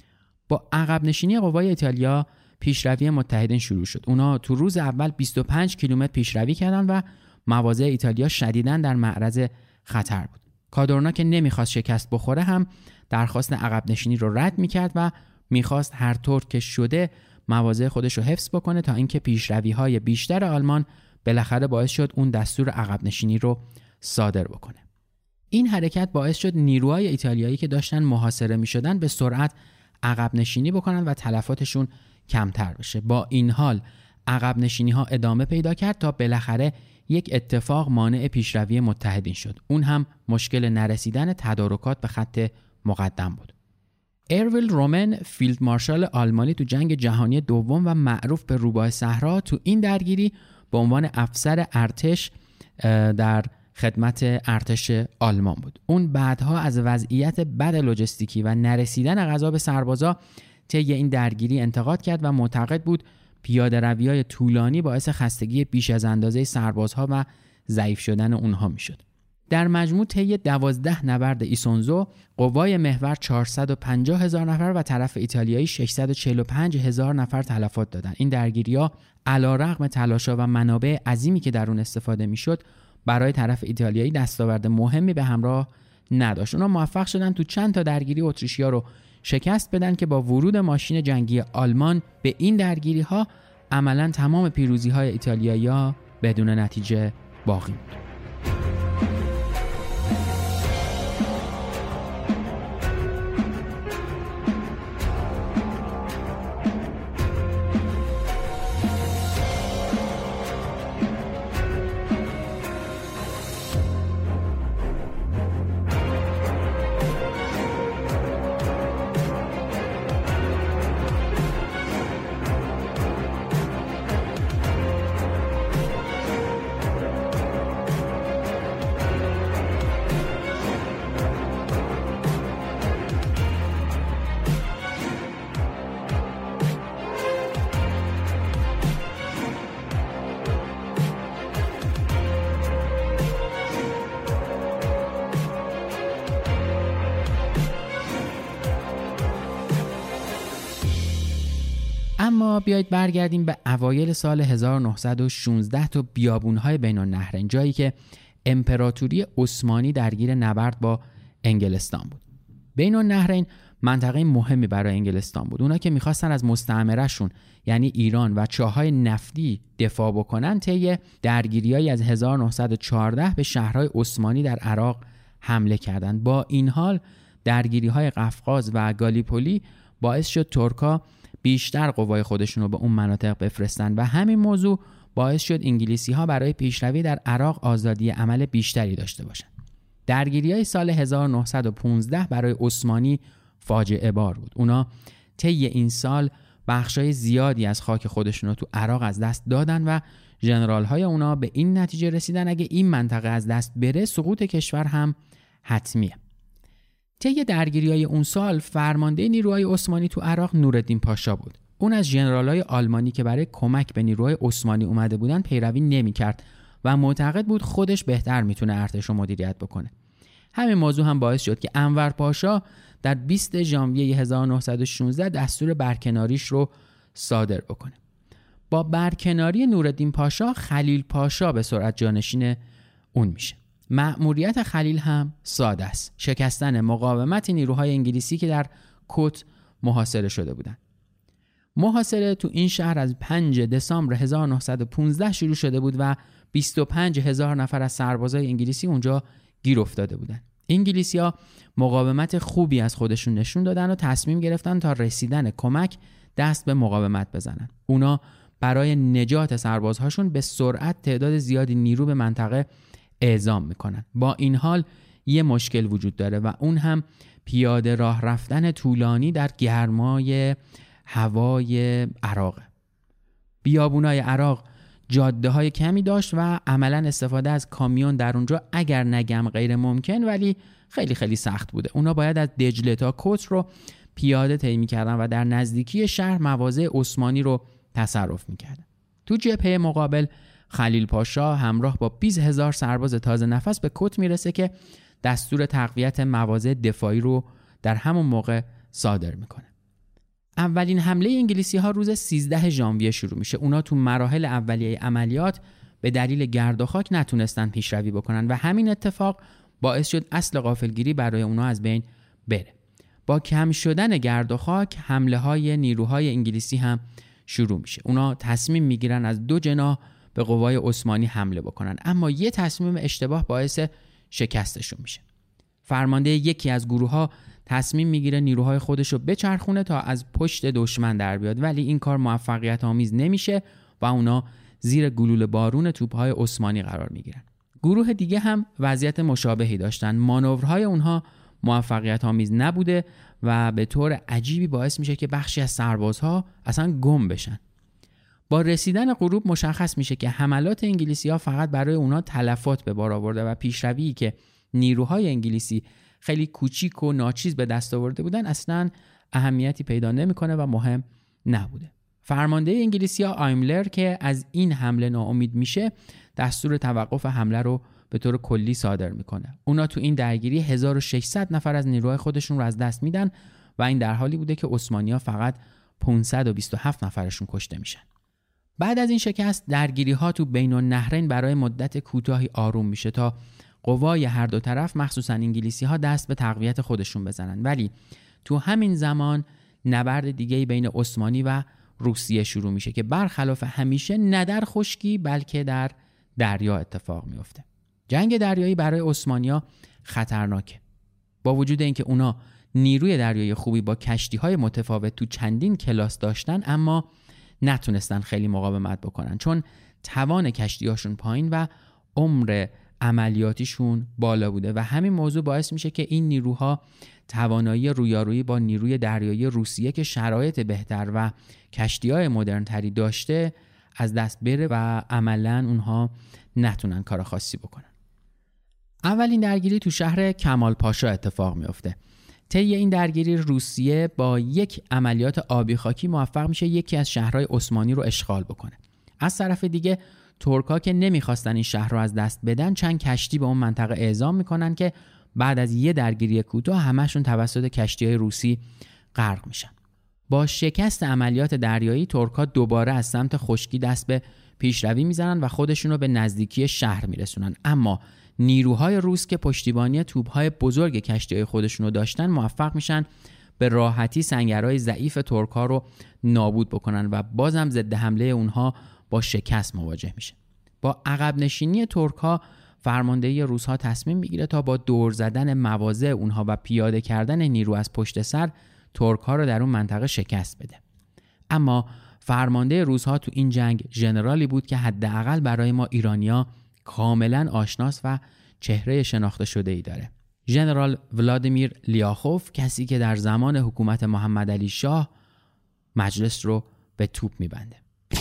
با عقب نشینی قوای ایتالیا پیشروی متحدین شروع شد. اونا تو روز اول بیست و پنج کیلومتر پیشروی کردن و مواضع ایتالیا شدیداً در معرض خطر بود. کادورنا که نمیخواست شکست بخوره هم درخواست عقب نشینی رو رد میکرد و میخواست هر طور که شده مواضع خودش رو حفظ بکنه تا اینکه پیشروی‌های بیشتر آلمان بالاخره باعث شد اون دستور عقب نشینی رو صادر بکنه. این حرکت باعث شد نیروهای ایتالیایی که داشتن محاصره میشدن به سرعت عقب نشینی بکنن و تلفاتشون کمتر بشه. با این حال عقب نشینی ها ادامه پیدا کرد تا بالاخره یک اتفاق مانع پیشروی متحدین شد. اون هم مشکل نرسیدن تدارکات به خط مقدم بود. ارویل رومن، فیلد مارشال آلمانی تو جنگ جهانی دوم و معروف به روباه صحرا، تو این درگیری به عنوان افسر ارتش در خدمت ارتش آلمان بود. اون بعدها از وضعیت بد لوجستیکی و نرسیدن غذا به سربازا طی این درگیری انتقاد کرد و معتقد بود پیاده روی‌های طولانی باعث خستگی بیش از اندازه سربازها و ضعیف شدن اونها میشد. در مجموع طی دوازده نبرد ایسونزو قوای محور چهارصد و پنجاه هزار نفر و طرف ایتالیایی ششصد و چهل و پنج هزار نفر تلفات دادند. این درگیری‌ها علی‌رغم تلاش‌ها و منابع عظیمی که در اون استفاده میشد برای طرف ایتالیایی دستاورد مهمی به همراه نداشت. اونا موفق شدن تو چند تا درگیری اتریشی‌ها رو شکست بدن که با ورود ماشین جنگی آلمان به این درگیری‌ها عملاً تمام پیروزی‌های ایتالیایی‌ها بدون نتیجه باقی بود. اما بیایید برگردیم به اوایل سال هزار و نهصد و شانزده تا بیابون‌های بین النهرین، جایی که امپراتوری عثمانی درگیر نبرد با انگلستان بود. بین النهرین منطقه مهمی برای انگلستان بود. اونا که می‌خواستن از مستعمره‌شون یعنی ایران و چاهای نفتی دفاع بکنن، طی درگیری‌هایی از هزار و نهصد و چهارده به شهرهای عثمانی در عراق حمله کردند. با این حال درگیری‌های قفقاز و گالیپولی باعث شد ترک‌ها بیشتر قوای خودشون رو به اون مناطق بفرستن و همین موضوع باعث شد انگلیسی‌ها برای پیشروی در عراق آزادی عمل بیشتری داشته باشن. درگیری‌های سال هزار و نهصد و پانزده برای عثمانی فاجعه بار بود. اونا طی این سال بخشای زیادی از خاک خودشون رو تو عراق از دست دادن و ژنرال‌های اونا به این نتیجه رسیدن اگه این منطقه از دست بره سقوط کشور هم حتمیه. طی درگیری‌های اون سال فرمانده نیروهای عثمانی تو عراق نورالدین پاشا بود. اون از ژنرال‌های آلمانی که برای کمک به نیروهای عثمانی اومده بودن پیروی نمی‌کرد و معتقد بود خودش بهتر میتونه ارتش رو مدیریت بکنه. همین موضوع هم باعث شد که انور پاشا در بیست ژانویه هزار و نهصد و شانزده دستور برکناریش رو صادر بکنه. با برکناری نورالدین پاشا خلیل پاشا به سرعت جانشین اون میشه. مأموریت خلیل هم ساده است: شکستن مقاومت نیروهای انگلیسی که در کوت محاصره شده بودند. محاصره تو این شهر از پنجم دسامبر هزار و نهصد و پانزده شروع شده بود و بیست و پنج هزار نفر از سربازای انگلیسی اونجا گیر افتاده بودند. انگلیسی‌ها مقاومت خوبی از خودشون نشون دادن و تصمیم گرفتن تا رسیدن کمک دست به مقاومت بزنن. اونا برای نجات سربازهاشون به سرعت تعداد زیادی نیرو به منطقه اعزام میکنن. با این حال یه مشکل وجود داره و اون هم پیاده راه رفتن طولانی در گرمای هوای عراق. بیابونای عراق جاده های کمی داشت و عملا استفاده از کامیون در اونجا اگر نگم غیر ممکن ولی خیلی خیلی سخت بوده. اونا باید از دجله تا کوت رو پیاده طی می‌کردن و در نزدیکی شهر مواضع عثمانی رو تصرف می‌کردن. تو جبهه مقابل خلیل پاشا همراه با بیست هزار سرباز تازه نفس به کوت میرسه که دستور تقویت مواضع دفاعی رو در همون موقع صادر میکنه. اولین حمله انگلیسی ها روز سیزده ژانویه شروع میشه. اونا تو مراحل اولیه عملیات به دلیل گرد و خاک نتونستن پیشروی بکنن و همین اتفاق باعث شد اصل غافلگیری برای اونا از بین بره. با کم شدن گرد و خاک حمله های نیروهای انگلیسی هم شروع میشه. اونا تصمیم میگیرن از دو جناح به قوای عثمانی حمله بکنن، اما یه تصمیم اشتباه باعث شکستشون میشه. فرمانده یکی از گروه‌ها تصمیم میگیره نیروهای خودش رو بچرخونه تا از پشت دشمن در بیاد، ولی این کار موفقیت آمیز نمیشه و اونا زیر گلوله بارون توپ‌های عثمانی قرار میگیرن. گروه دیگه هم وضعیت مشابهی داشتن. مانورهای اونها موفقیت آمیز نبوده و به طور عجیبی باعث میشه که بخشی از سربازها اصلا گم بشن. با رسیدن غروب مشخص میشه که حملات انگلیسی‌ها فقط برای اونا تلفات به بار آورده و پیشرویی که نیروهای انگلیسی خیلی کوچیک و ناچیز به دست آورده بودن اصلا اهمیتی پیدا نمیکنه و مهم نبوده. فرمانده انگلیسی‌ها آیملر که از این حمله ناامید میشه دستور توقف حمله رو به طور کلی صادر میکنه. اونا تو این درگیری هزار و ششصد نفر از نیروهای خودشون رو از دست میدن و این در حالی بوده که عثمانی‌ها فقط پانصد و بیست و هفت نفرشون کشته میشن. بعد از این شکست درگیری‌ها تو بین النهرین برای مدت کوتاهی آروم میشه تا قوای هر دو طرف مخصوصا انگلیسی‌ها دست به تقویت خودشون بزنن، ولی تو همین زمان نبرد دیگه‌ای بین عثمانی و روسیه شروع میشه که برخلاف همیشه نه در خشکی بلکه در دریا اتفاق میفته. جنگ دریایی برای عثمانی‌ها خطرناکه. با وجود اینکه اونا نیروی دریایی خوبی با کشتی‌های متفاوت تو چندین کلاس داشتن، اما نتونستن خیلی مقاومت بکنن چون توان کشتی‌هاشون پایین و عمر عملیاتیشون بالا بوده و همین موضوع باعث میشه که این نیروها توانایی رویارویی با نیروی دریایی روسیه که شرایط بهتر و کشتی‌های مدرن‌تری داشته از دست بره و عملاً اونها نتونن کار خاصی بکنن. اولین درگیری تو شهر کمال پاشا اتفاق میفته. طی این درگیری روسیه با یک عملیات آبی خاکی موفق میشه یکی از شهرهای عثمانی رو اشغال بکنه. از طرف دیگه ترک‌ها که نمیخواستن این شهر رو از دست بدن چند کشتی به اون منطقه اعزام میکنن که بعد از یه درگیری کوتاه همشون توسط کشتی‌های روسی غرق میشن. با شکست عملیات دریایی ترک‌ها دوباره از سمت خشکی دست به پیشروی میزنن و خودشون رو به نزدیکی شهر میرسونن، اما نیروهای روس که پشتیبانی توپ‌های بزرگ کشتی‌های خودشون رو داشتن موفق میشن به راحتی سنگرهای ضعیف ترک‌ها رو نابود بکنن و بازم ضد حمله اونها با شکست مواجه میشه. با عقب نشینی ترک‌ها فرماندهی روس‌ها تصمیم میگیره تا با دور زدن مواضع اونها و پیاده کردن نیرو از پشت سر ترک‌ها رو در اون منطقه شکست بده. اما فرمانده روس‌ها تو این جنگ ژنرالی بود که حداقل برای ما ایرانی‌ها کاملا آشناس و چهره شناخته شده ای داره. ژنرال ولادیمیر لیاخوف، کسی که در زمان حکومت محمد علی شاه مجلس رو به توپ میبنده.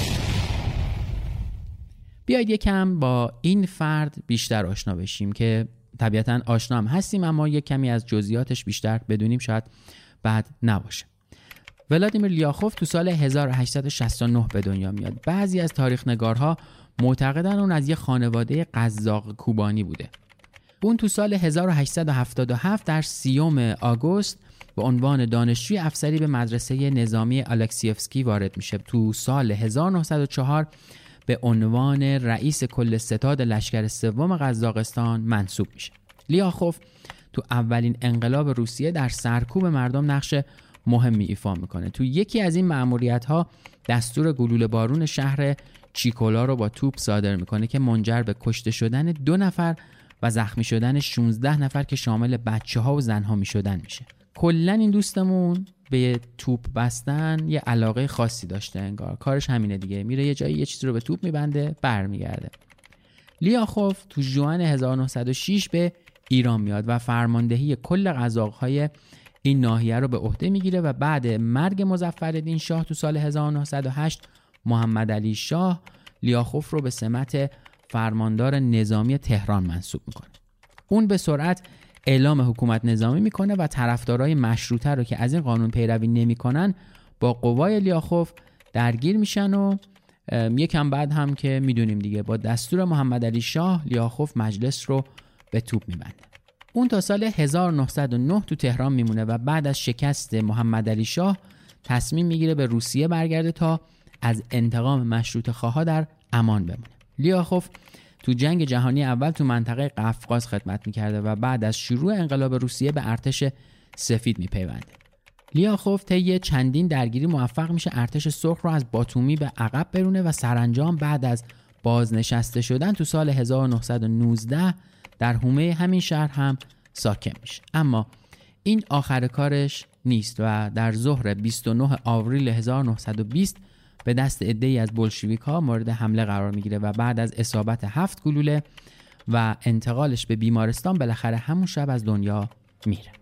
بیایید یکم با این فرد بیشتر آشنا بشیم که طبیعتاً آشنا هم هستیم، اما یک کمی از جزئیاتش بیشتر بدونیم شاید بد نباشه. ولادیمیر لیاخوف تو سال هزار و هشتصد و شصت و نه به دنیا میاد. بعضی از تاریخ نگارها معتقدن اون از یه خانواده قزاق کوبانی بوده. اون تو سال هزار و هشتصد و هفتاد و هفت در سیوم آگوست به عنوان دانشجوی افسری به مدرسه نظامی الکسیفسکی وارد میشه. تو سال هزار و نهصد و چهار به عنوان رئیس کل ستاد لشکر سوم قزاقستان منصوب میشه. لیاخوف تو اولین انقلاب روسیه در سرکوب مردم نقش مهمی ایفا میکنه. تو یکی از این مأموریت‌ها دستور گلوله بارون شهر چیکولا رو با توپ صادر میکنه که منجر به کشته شدن دو نفر و زخمی شدن شانزده نفر که شامل بچه‌ها و زن‌ها میشدن میشه. کلاً این دوستمون به توپ بستن یه علاقه خاصی داشته، انگار کارش همینه دیگه، میره یه جایی یه چیزی رو به توپ میبنده برمیگرده. لیاخوف تو ژوئن هزار و نهصد و شش به ایران میاد و فرماندهی کل قزاق‌های این ناحیه رو به عهده میگیره و بعد مرگ مظفرالدین شاه تو سال هزار و نهصد و هشت محمد علی شاه لیاخوف رو به سمت فرماندار نظامی تهران منصوب میکنه. اون به سرعت اعلام حکومت نظامی میکنه و طرفدارای مشروطه رو که از این قانون پیروی نمیکنن با قوای لیاخوف درگیر میشن و یکم بعد هم که میدونیم دیگه با دستور محمد علی شاه لیاخوف مجلس رو به توپ میبنده. اون تا سال هزار و نهصد و نه تو تهران میمونه و بعد از شکست محمد علی شاه تصمیم میگیره به روسیه برگرده تا از انتقام مشروطه خواها در امان بمونه. لیاخوف تو جنگ جهانی اول تو منطقه قفقاز خدمت میکرده و بعد از شروع انقلاب روسیه به ارتش سفید میپیونده. لیاخوف طی چندین درگیری موفق میشه ارتش سرخ رو از باتومی به عقب برونه و سرانجام بعد از بازنشسته شدن تو سال هزار و نهصد و نوزده در حومه همین شهر هم ساکن میشه. اما این آخر کارش نیست و در ظهر بیست و نه آوریل هزار و نهصد و بیست به دست عده‌ای از بولشویک‌ها مورد حمله قرار میگیره و بعد از اصابت هفت گلوله و انتقالش به بیمارستان بالاخره همون شب از دنیا میره.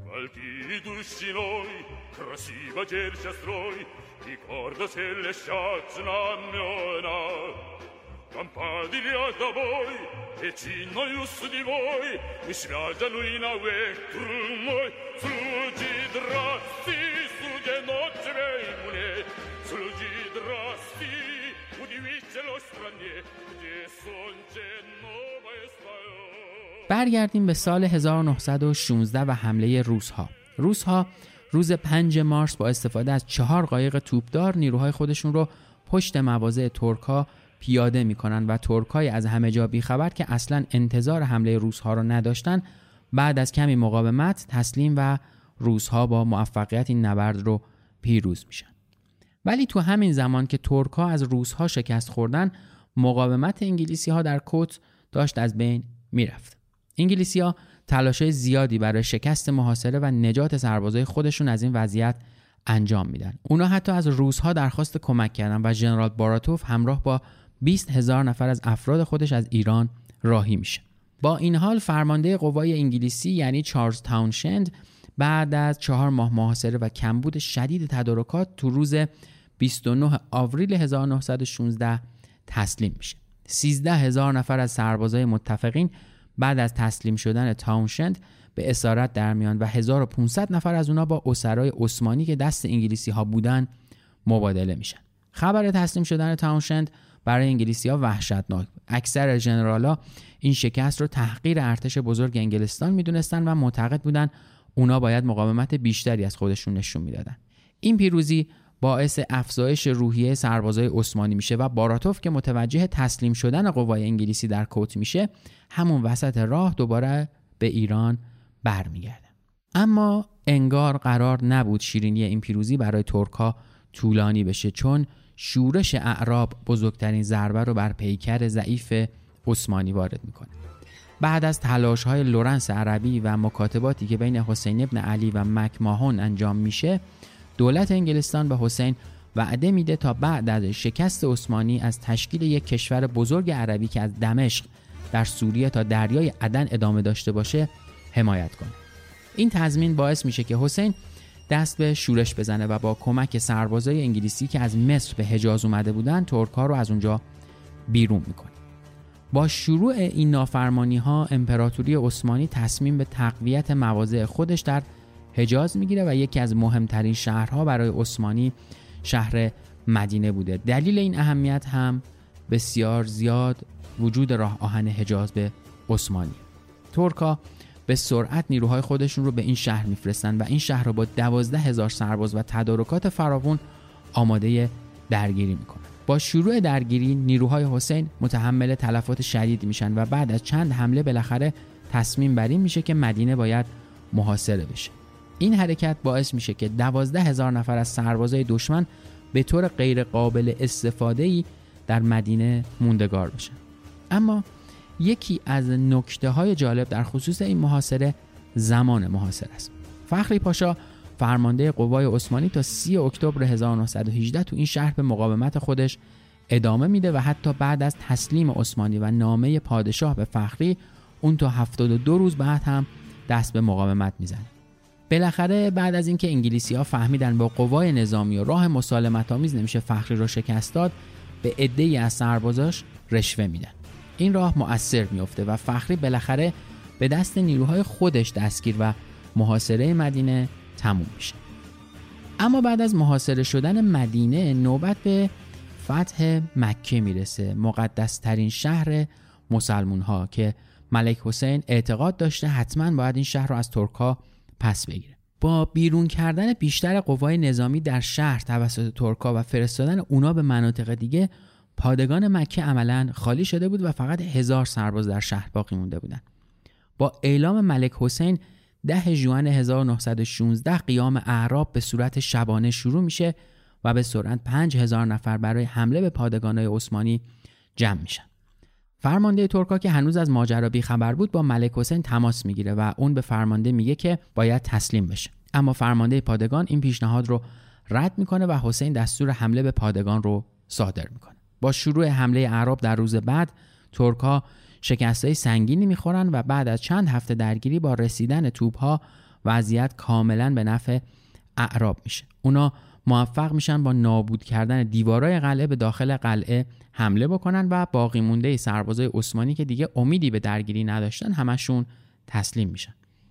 برگردیم به سال هزار و نهصد و شانزده و حمله روس‌ها. روس‌ها روز پنج مارس با استفاده از چهار قایق توپدار نیروهای خودشون رو پشت مواضع ترک‌ها پیاده می‌کنن و ترک‌های از همه جا بی‌خبر که اصلاً انتظار حمله روس‌ها رو نداشتن بعد از کمی مقاومت تسلیم و روس‌ها با موفقیت این نبرد رو پیروز میشن. ولی تو همین زمان که ترک‌ها از روس‌ها شکست خوردن، مقاومت انگلیسی‌ها در کوت داشت از بین میرفت. انگلیسی‌ها تلاش‌های زیادی برای شکست محاصره و نجات سربازای خودشون از این وضعیت انجام میدن. اونا حتی از روس‌ها درخواست کمک کردن و ژنرال باراتوف همراه با بیست هزار نفر از افراد خودش از ایران راهی میشه. با این حال فرمانده قوای انگلیسی یعنی چارلز تاونشند بعد از چهار ماه محاصره و کمبود شدید تدارکات تو روز بیست و نه آوریل هزار و نهصد و شانزده تسلیم میشه. سیزده هزار نفر از سربازای متفقین بعد از تسلیم شدن تاونشند به اسارت در میان و هزار و پانصد نفر از اونا با اسرای عثمانی که دست انگلیسی ها بودن مبادله میشن. خبر تسلیم شدن تاونشند برای انگلیسی ها وحشتناک بود. اکثر ژنرالا این شکست رو تحقیر ارتش بزرگ انگلستان میدونستن و معتقد بودن اونا باید مقاومت بیشتری از خودشون نشون میدادن. این پیروزی باعث افزایش روحیه سربازای عثمانی میشه و باراتوف که متوجه تسلیم شدن قوای انگلیسی در کوت میشه همون وسط راه دوباره به ایران برمیگرده. اما انگار قرار نبود شیرینی این پیروزی برای ترک‌ها طولانی بشه، چون شورش اعراب بزرگترین ضربه رو بر پیکر ضعیف عثمانی وارد میکنه. بعد از تلاش‌های لورنس عربی و مکاتباتی که بین حسین ابن علی و مکماهون انجام میشه، دولت انگلستان به حسین وعده میده تا بعد از شکست عثمانی از تشکیل یک کشور بزرگ عربی که از دمشق در سوریه تا دریای عدن ادامه داشته باشه حمایت کنه. این تضمین باعث میشه که حسین دست به شورش بزنه و با کمک سربازای انگلیسی که از مصر به حجاز اومده بودن ترک‌ها رو از اونجا بیرون میکنه. با شروع این نافرمانی ها امپراتوری عثمانی تصمیم به تقویت مواضع خودش در حجاز میگیره و یکی از مهمترین شهرها برای عثمانی شهر مدینه بوده. دلیل این اهمیت هم بسیار زیاد وجود راه آهن حجاز به عثمانی. ترک‌ها به سرعت نیروهای خودشون رو به این شهر میفرستن و این شهر رو با دوازده هزار سرباز و تدارکات فراوان آماده درگیری میکنن. با شروع درگیری نیروهای حسین متحمل تلفات شدید میشن و بعد از چند حمله بالاخره تصمیم بر این میشه که مدینه باید محاصره بشه. این حرکت باعث میشه که دوازده هزار نفر از سربازای دشمن به طور غیر قابل استفاده‌ای در مدینه موندگار بشن. اما یکی از نکته‌های جالب در خصوص این محاصره زمان محاصره است. فخری پاشا فرمانده قوای عثمانی تا سی اکتبر هزار و نهصد و هجده تو این شهر به مقاومت خودش ادامه میده و حتی بعد از تسلیم عثمانی و نامه پادشاه به فخری اون تا هفتاد و دو روز بعد هم دست به مقاومت میزنه. بالاخره بعد از اینکه انگلیسی‌ها فهمیدن با قوای نظامی و راه مسالمت‌آمیز نمیشه فخری رو شکست داد، به عده‌ای از سربازاش رشوه میدن. این راه مؤثر میفته و فخری بالاخره به دست نیروهای خودش دستگیر و محاصره مدینه تموم میشه. اما بعد از محاصره شدن مدینه نوبت به فتح مکه میرسه، مقدس ترین شهر مسلمون ها که ملک حسین اعتقاد داشته حتما باید این شهر رو از ترک‌ها پس بگیره. با بیرون کردن بیشتر قوای نظامی در شهر توسط ترکا و فرستادن اونا به مناطق دیگه، پادگان مکه عملاً خالی شده بود و فقط هزار سرباز در شهر باقی مونده بودن. با اعلام ملک حسین ده ژوئن هزار و نهصد و شانزده قیام اعراب به صورت شبانه شروع میشه و به سرعت پنج هزار نفر برای حمله به پادگان‌های عثمانی جمع میشن. فرمانده ترکا که هنوز از ماجرا بی خبر بود با ملک حسین تماس میگیره و اون به فرمانده میگه که باید تسلیم بشه. اما فرمانده پادگان این پیشنهاد رو رد میکنه و حسین دستور حمله به پادگان رو صادر میکنه. با شروع حمله اعراب در روز بعد، ترک‌ها شکست‌های سنگینی میخورن و بعد از چند هفته درگیری با رسیدن توپ‌ها وضعیت کاملاً به نفع اعراب میشه. اونا موفق میشن با نابود کردن دیوارای قلعه به داخل قلعه حمله بکنن و باقی مونده سربازای عثمانی که دیگه امیدی به درگیری نداشتن همشون تسلیم میشن.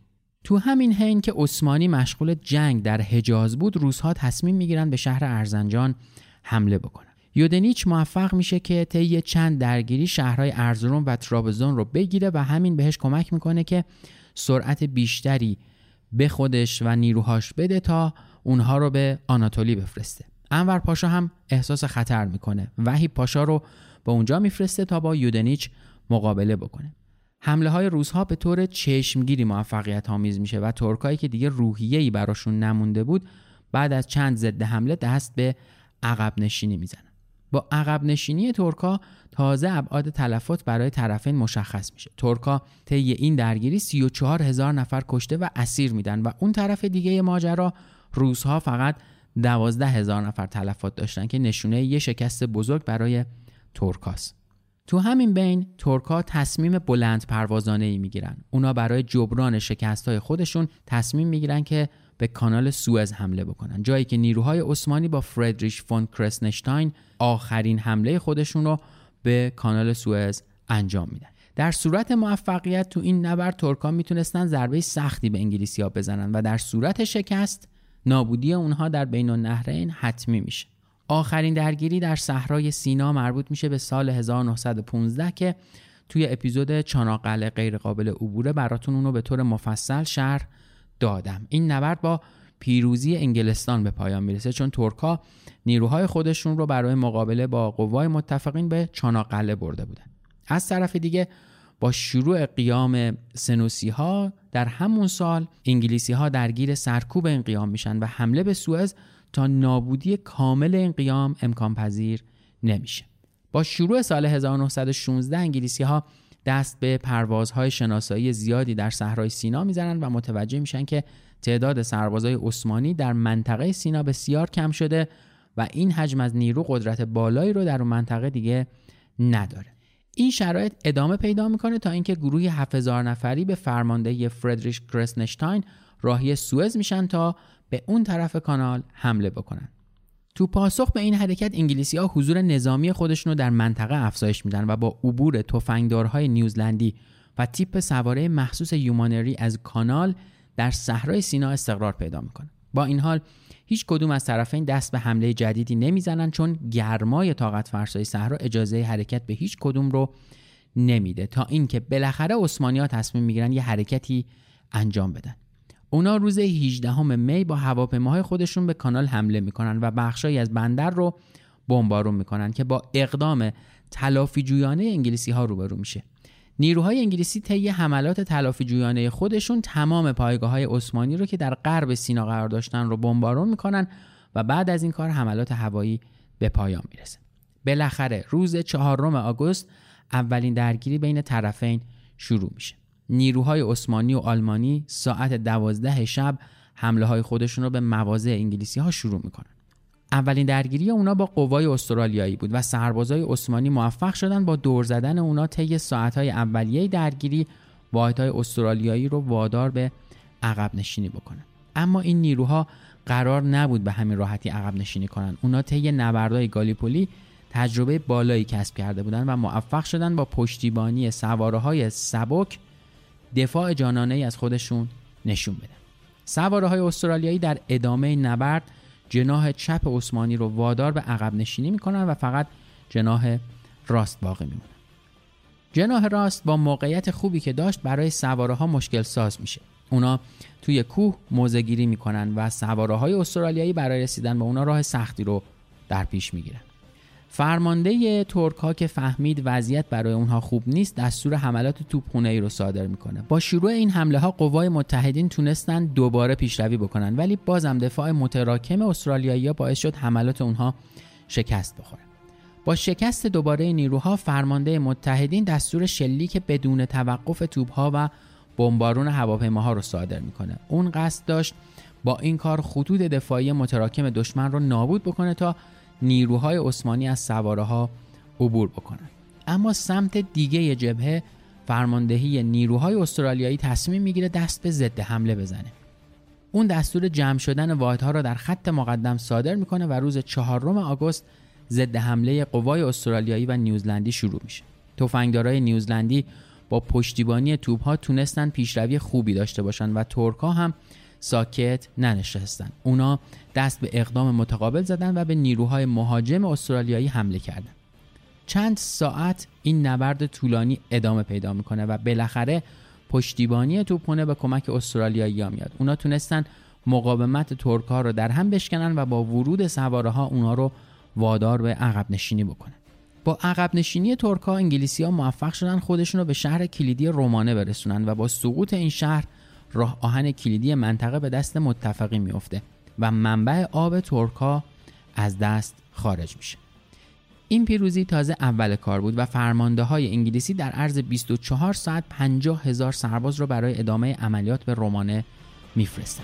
تو همین حین که عثمانی مشغول جنگ در حجاز بود، روس‌ها تصمیم میگیرن به شهر ارزنجان حمله بکنن. یودنیچ موفق میشه که طی چند درگیری شهرهای ارزروم و ترابزون رو بگیره و همین بهش کمک میکنه که سرعت بیشتری به خودش و نیروهاش بده تا اونها رو به آناتولی بفرسته. انور پاشا هم احساس خطر میکنه. وحید پاشا رو به اونجا میفرسته تا با یودنیچ مقابله بکنه. حمله های روس‌ها به طور چشمگیری موفقیت آمیز میشه و ترکایی که دیگه روحیه‌ای براشون نمونده بود بعد از چند ضد حمله دست به عقب نشینی میزنن. با عقب نشینی ترکا تازه ابعاد تلفات برای طرفین مشخص میشه. ترکا طی این درگیری سی و چهار هزار نفر کشته و اسیر میدن و اون طرف دیگه ماجرا روس‌ها فقط دوازده هزار نفر تلفات داشتن که نشونه یه شکست بزرگ برای ترکاست. تو همین بین ترکا تصمیم بلند پروازانه‌ای میگیرن. اونا برای جبران شکست‌های خودشون تصمیم میگیرن که به کانال سوئز حمله بکنن، جایی که نیروهای عثمانی با فردریش فون کرسنشتاین آخرین حمله خودشون رو به کانال سوئز انجام میدن. در صورت موفقیت تو این نبرد ترکا میتونستن ضربه سختی به انگلیسی‌ها بزنن و در صورت شکست نابودی اونها در بین النهرین حتمی میشه. آخرین درگیری در صحرای سینا مربوط میشه به سال هزار و نهصد و پانزده که توی اپیزود چاناقل غیر قابل عبوره براتون اونو به طور مفصل شرح دادم. این نبرد با پیروزی انگلستان به پایان میرسه چون ترکا نیروهای خودشون رو برای مقابله با قوای متفقین به چاناقله برده بودن. از طرف دیگه با شروع قیام سنوسی ها در همون سال انگلیسی ها درگیر سرکوب این قیام میشن و حمله به سوئز تا نابودی کامل این قیام امکان پذیر نمیشه. با شروع سال هزار و نهصد و شانزده انگلیسی ها دست به پروازهای شناسایی زیادی در صحرای سینا میزنن و متوجه میشن که تعداد سربازای عثمانی در منطقه سینا بسیار کم شده و این حجم از نیرو قدرت بالایی رو در اون منطقه دیگه نداره. این شرایط ادامه پیدا میکنه تا اینکه گروهی هفت هزار نفری به فرماندهی فردریش کرسنشتاین راهی سوئز میشن تا به اون طرف کانال حمله بکنن. تو پاسخ به این حرکت انگلیسی‌ها حضور نظامی خودشون رو در منطقه افزایش میدن و با عبور تفنگدارهای نیوزلندی و تیپ سواره مخصوص یومانری از کانال در صحرای سینا استقرار پیدا میکنن. با این حال هیچ کدوم از طرفین دست به حمله جدیدی نمیزنن چون گرمای طاقت فرسای صحرا اجازه حرکت به هیچ کدوم رو نمیده تا اینکه بالاخره عثمانی‌ها تصمیم میگیرن یه حرکتی انجام بدن. اونا روز هجدهم می با هواپیماهای خودشون به کانال حمله میکنن و بخشایی از بندر رو بمبارون میکنن که با اقدام تلافی جویانه انگلیسی ها روبرو میشه. نیروهای انگلیسی طی حملات تلافی جویانه خودشون تمام پایگاه‌های عثمانی رو که در غرب سینا قرار داشتن رو بمبارون میکنن و بعد از این کار حملات هوایی به پایان میرسه. بالاخره روز چهارم آگوست اولین درگیری بین طرفین شروع میشه. نیروهای عثمانی و آلمانی ساعت دوازده شب حمله های خودشون رو به مواضع انگلیسی ها شروع میکنن. اولین درگیری اونا با قوای استرالیایی بود و سربازای عثمانی موفق شدن با دور زدن اونا طی ساعت‌های اولیه درگیری واحدهای استرالیایی رو وادار به عقب نشینی بکنن. اما این نیروها قرار نبود به همین راحتی عقب نشینی کنن. اونا طی نبردهای گالیپولی تجربه بالایی کسب کرده بودن و موفق شدن با پشتیبانی سواره‌های سبک دفاع جانانه‌ای از خودشون نشون بدن. سواره‌های استرالیایی در ادامه نبرد جناح چپ عثمانی رو وادار به عقب نشینی میکنن و فقط جناح راست باقی میمونه. جناح راست با موقعیت خوبی که داشت برای سواره‌ها مشکل ساز میشه. اونا توی کوه موضع‌گیری میکنن و سواره‌های استرالیایی برای رسیدن به اونا راه سختی رو در پیش میگیرن. فرمانده ترک‌ها که فهمید وضعیت برای اونها خوب نیست، دستور حملات توپخونه‌ای رو صادر میکنه. با شروع این حمله ها قوای متحدین تونستن دوباره پیشروی بکنن، ولی بازم دفاع متراکم استرالیایی‌ها باعث شد حملات اونها شکست بخوره. با شکست دوباره نیروها، فرمانده متحدین دستور شلیک بدون توقف توپ‌ها و بمبارون هواپیماها رو صادر میکنه. اون قصد داشت با این کار خطوط دفاعی متراکم دشمن رو نابود بکنه تا نیروهای عثمانی از سواره‌ها عبور بکنن. اما سمت دیگه جبهه، فرماندهی نیروهای استرالیایی تصمیم میگیره دست به ضد حمله بزنه. اون دستور جمع شدن واحدها را در خط مقدم صادر میکنه و روز چهارم آگوست ضد حمله قوای استرالیایی و نیوزلندی شروع میشه. تفنگدارای نیوزلندی با پشتیبانی توپ‌ها تونستن پیشروی خوبی داشته باشن و ترک‌ها هم ساکت ننشستن. اونا دست به اقدام متقابل زدن و به نیروهای مهاجم استرالیایی حمله کردن. چند ساعت این نبرد طولانی ادامه پیدا میکنه و بالاخره پشتیبانی توپخانه به کمک استرالیایی‌ها میاد. اونا تونستن مقاومت ترک‌ها رو در هم بشکنن و با ورود سواره‌ها اونا رو وادار به عقب نشینی بکنن. با عقب نشینی ترک‌ها، انگلیسی‌ها موفق شدن خودشون رو به شهر کلیدی رومانه برسونن و با سقوط این شهر راه آهن کلیدی منطقه به دست متفقین میفته و منبع آب ترک‌ها از دست خارج میشه. این پیروزی تازه اول کار بود و فرمانده‌های انگلیسی در عرض بیست و چهار ساعت پنجاه هزار سرباز رو برای ادامه عملیات به رومانه میفرستن.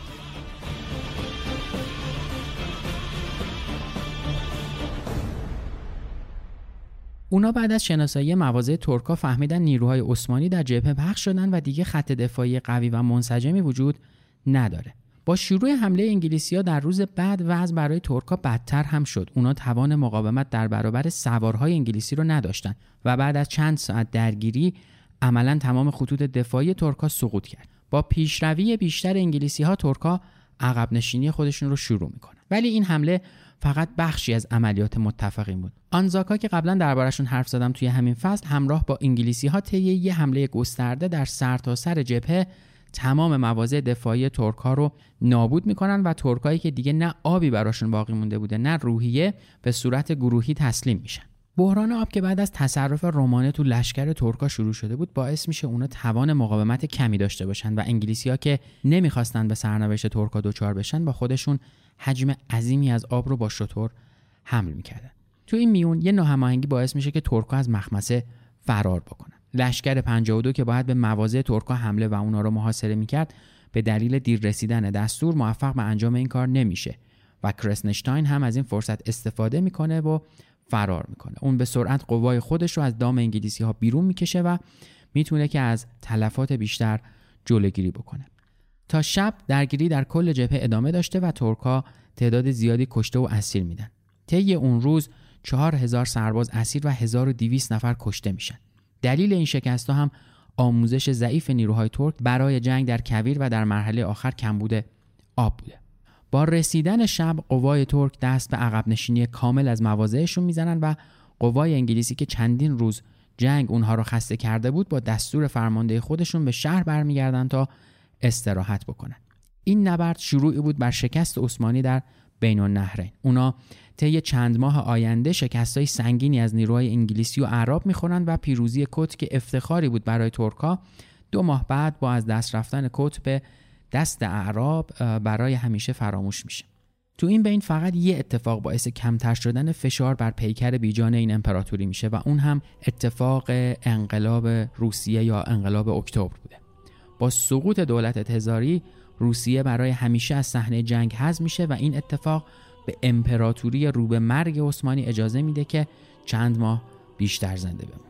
اونا بعد از شناسایی مواضع ترک‌ها فهمیدن نیروهای عثمانی در جبهه پخش شدن و دیگه خط دفاعی قوی و منسجمی وجود نداره. با شروع حمله انگلیسی‌ها در روز بعد وضع برای ترک‌ها بدتر هم شد. اونا توان مقاومت در برابر سوارهای انگلیسی رو نداشتن و بعد از چند ساعت درگیری عملاً تمام خطوط دفاعی ترک‌ها سقوط کرد. با پیشروی بیشتر انگلیسی‌ها، ترک‌ها عقب نشینی خودشون رو شروع می‌کنن. ولی این حمله فقط بخشی از عملیات متفقین بود. آنزاکا که قبلا دربارشون حرف زدم توی همین فصل، همراه با انگلیسی‌ها طی یه حمله گسترده در سرتاسر جبهه تمام مواضع دفاعی ترک‌ها رو نابود می‌کنن و ترکایی که دیگه نه آبی براشون باقی مونده بوده نه روحیه، به صورت گروهی تسلیم میشن. بحران آب که بعد از تصرف رومانه تو لشکر ترک‌ها شروع شده بود، باعث میشه اونا توان مقاومت کمی داشته باشن و انگلیسی‌ها که نمی‌خواستن به سرنوشت ترک‌ها دچار بشن، با خودشون حجم عظیمی از آب رو با شتر حمل می‌کردن. تو این میون یه ناهماهنگی باعث میشه که ترک‌ها از مخمصه فرار بکنن. لشکر پنجاه و دو که باید به مواضع ترک‌ها حمله و اونا رو محاصره می‌کرد، به دلیل دیر رسیدن دستور موفق به انجام این کار نمیشه و کرسنشتاین هم از این فرصت استفاده میکنه و فرار میکنه. اون به سرعت قوای خودش رو از دام انگلیسی‌ها بیرون میکشه و میتونه که از تلفات بیشتر جلوگیری بکنه. تا شب درگیری در کل جبهه ادامه داشته و ترک‌ها تعداد زیادی کشته و اسیر میدن. طی اون روز چهار هزار سرباز اسیر و هزار و دویست نفر کشته میشن. دلیل این شکست‌ها هم آموزش ضعیف نیروهای ترک برای جنگ در کویر و در مرحله آخر کمبود آب بوده. با رسیدن شب، قوای ترک دست به عقب نشینی کامل از مواضعشون میزنن و قوای انگلیسی که چندین روز جنگ اونها رو خسته کرده بود، با دستور فرمانده خودشون به شهر برمیگردن تا استراحت بکنن. این نبرد شروعی بود بر شکست عثمانی در بین النهرین. اونا طی چند ماه آینده شکستای سنگینی از نیروهای انگلیسی و اعراب میخورن و پیروزی کت که افتخاری بود برای ترک‌ها، دو ماه بعد با از دست رفتن کت به دست اعراب برای همیشه فراموش میشه. تو این بین فقط یه اتفاق باعث کمتر شدن فشار بر پیکر بیجان این امپراتوری میشه و اون هم اتفاق انقلاب روسیه یا انقلاب اکتبر بوده. با سقوط دولت تزاری، روسیه برای همیشه از صحنه جنگ حذف میشه و این اتفاق به امپراتوری رو به مرگ عثمانی اجازه میده که چند ماه بیشتر زنده بمونه.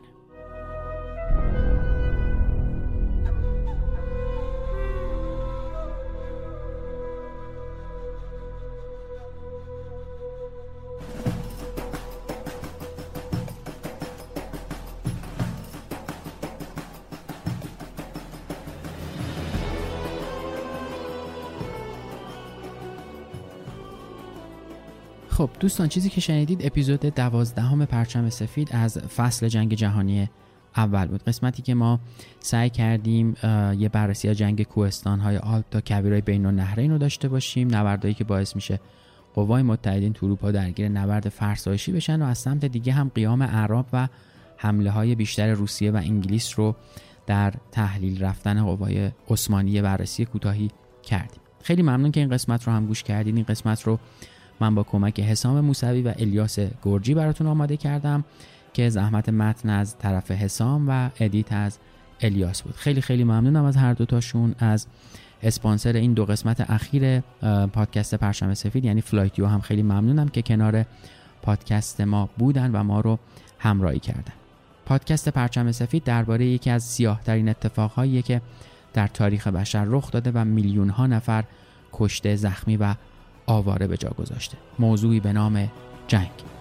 خب دوستان، چیزی که شنیدید اپیزود دوازدهم پرچم سفید از فصل جنگ جهانی اول بود. قسمتی که ما سعی کردیم یه بررسی از جنگ کوهستان‌های آلپ تا کویرهای بین النهرین رو داشته باشیم، نبردهایی که باعث میشه قوای متحدین تو اروپا درگیر نبرد فرسایشی بشن و از سمت دیگه هم قیام اعراب و حمله های بیشتر روسیه و انگلیس رو در تحلیل رفتن قوای عثمانی بررسی کوتاهی کردیم. خیلی ممنون که این قسمت رو هم گوش کردین. این قسمت رو من با کمک حسام موسوی و الیاس گرجی براتون آماده کردم که زحمت متن از طرف حسام و ادیت از الیاس بود. خیلی خیلی ممنونم از هر دوتاشون، از اسپانسر این دو قسمت اخیر پادکست پرچم سفید یعنی فلایتیو هم خیلی ممنونم که کنار پادکست ما بودن و ما رو همراهی کردن. پادکست پرچم سفید درباره یکی از سیاه‌ترین اتفاقهایی که در تاریخ بشر رخ داده و میلیون ها نفر کشته، زخمی و آواره به جا گذاشته. موضوعی به نام جنگ.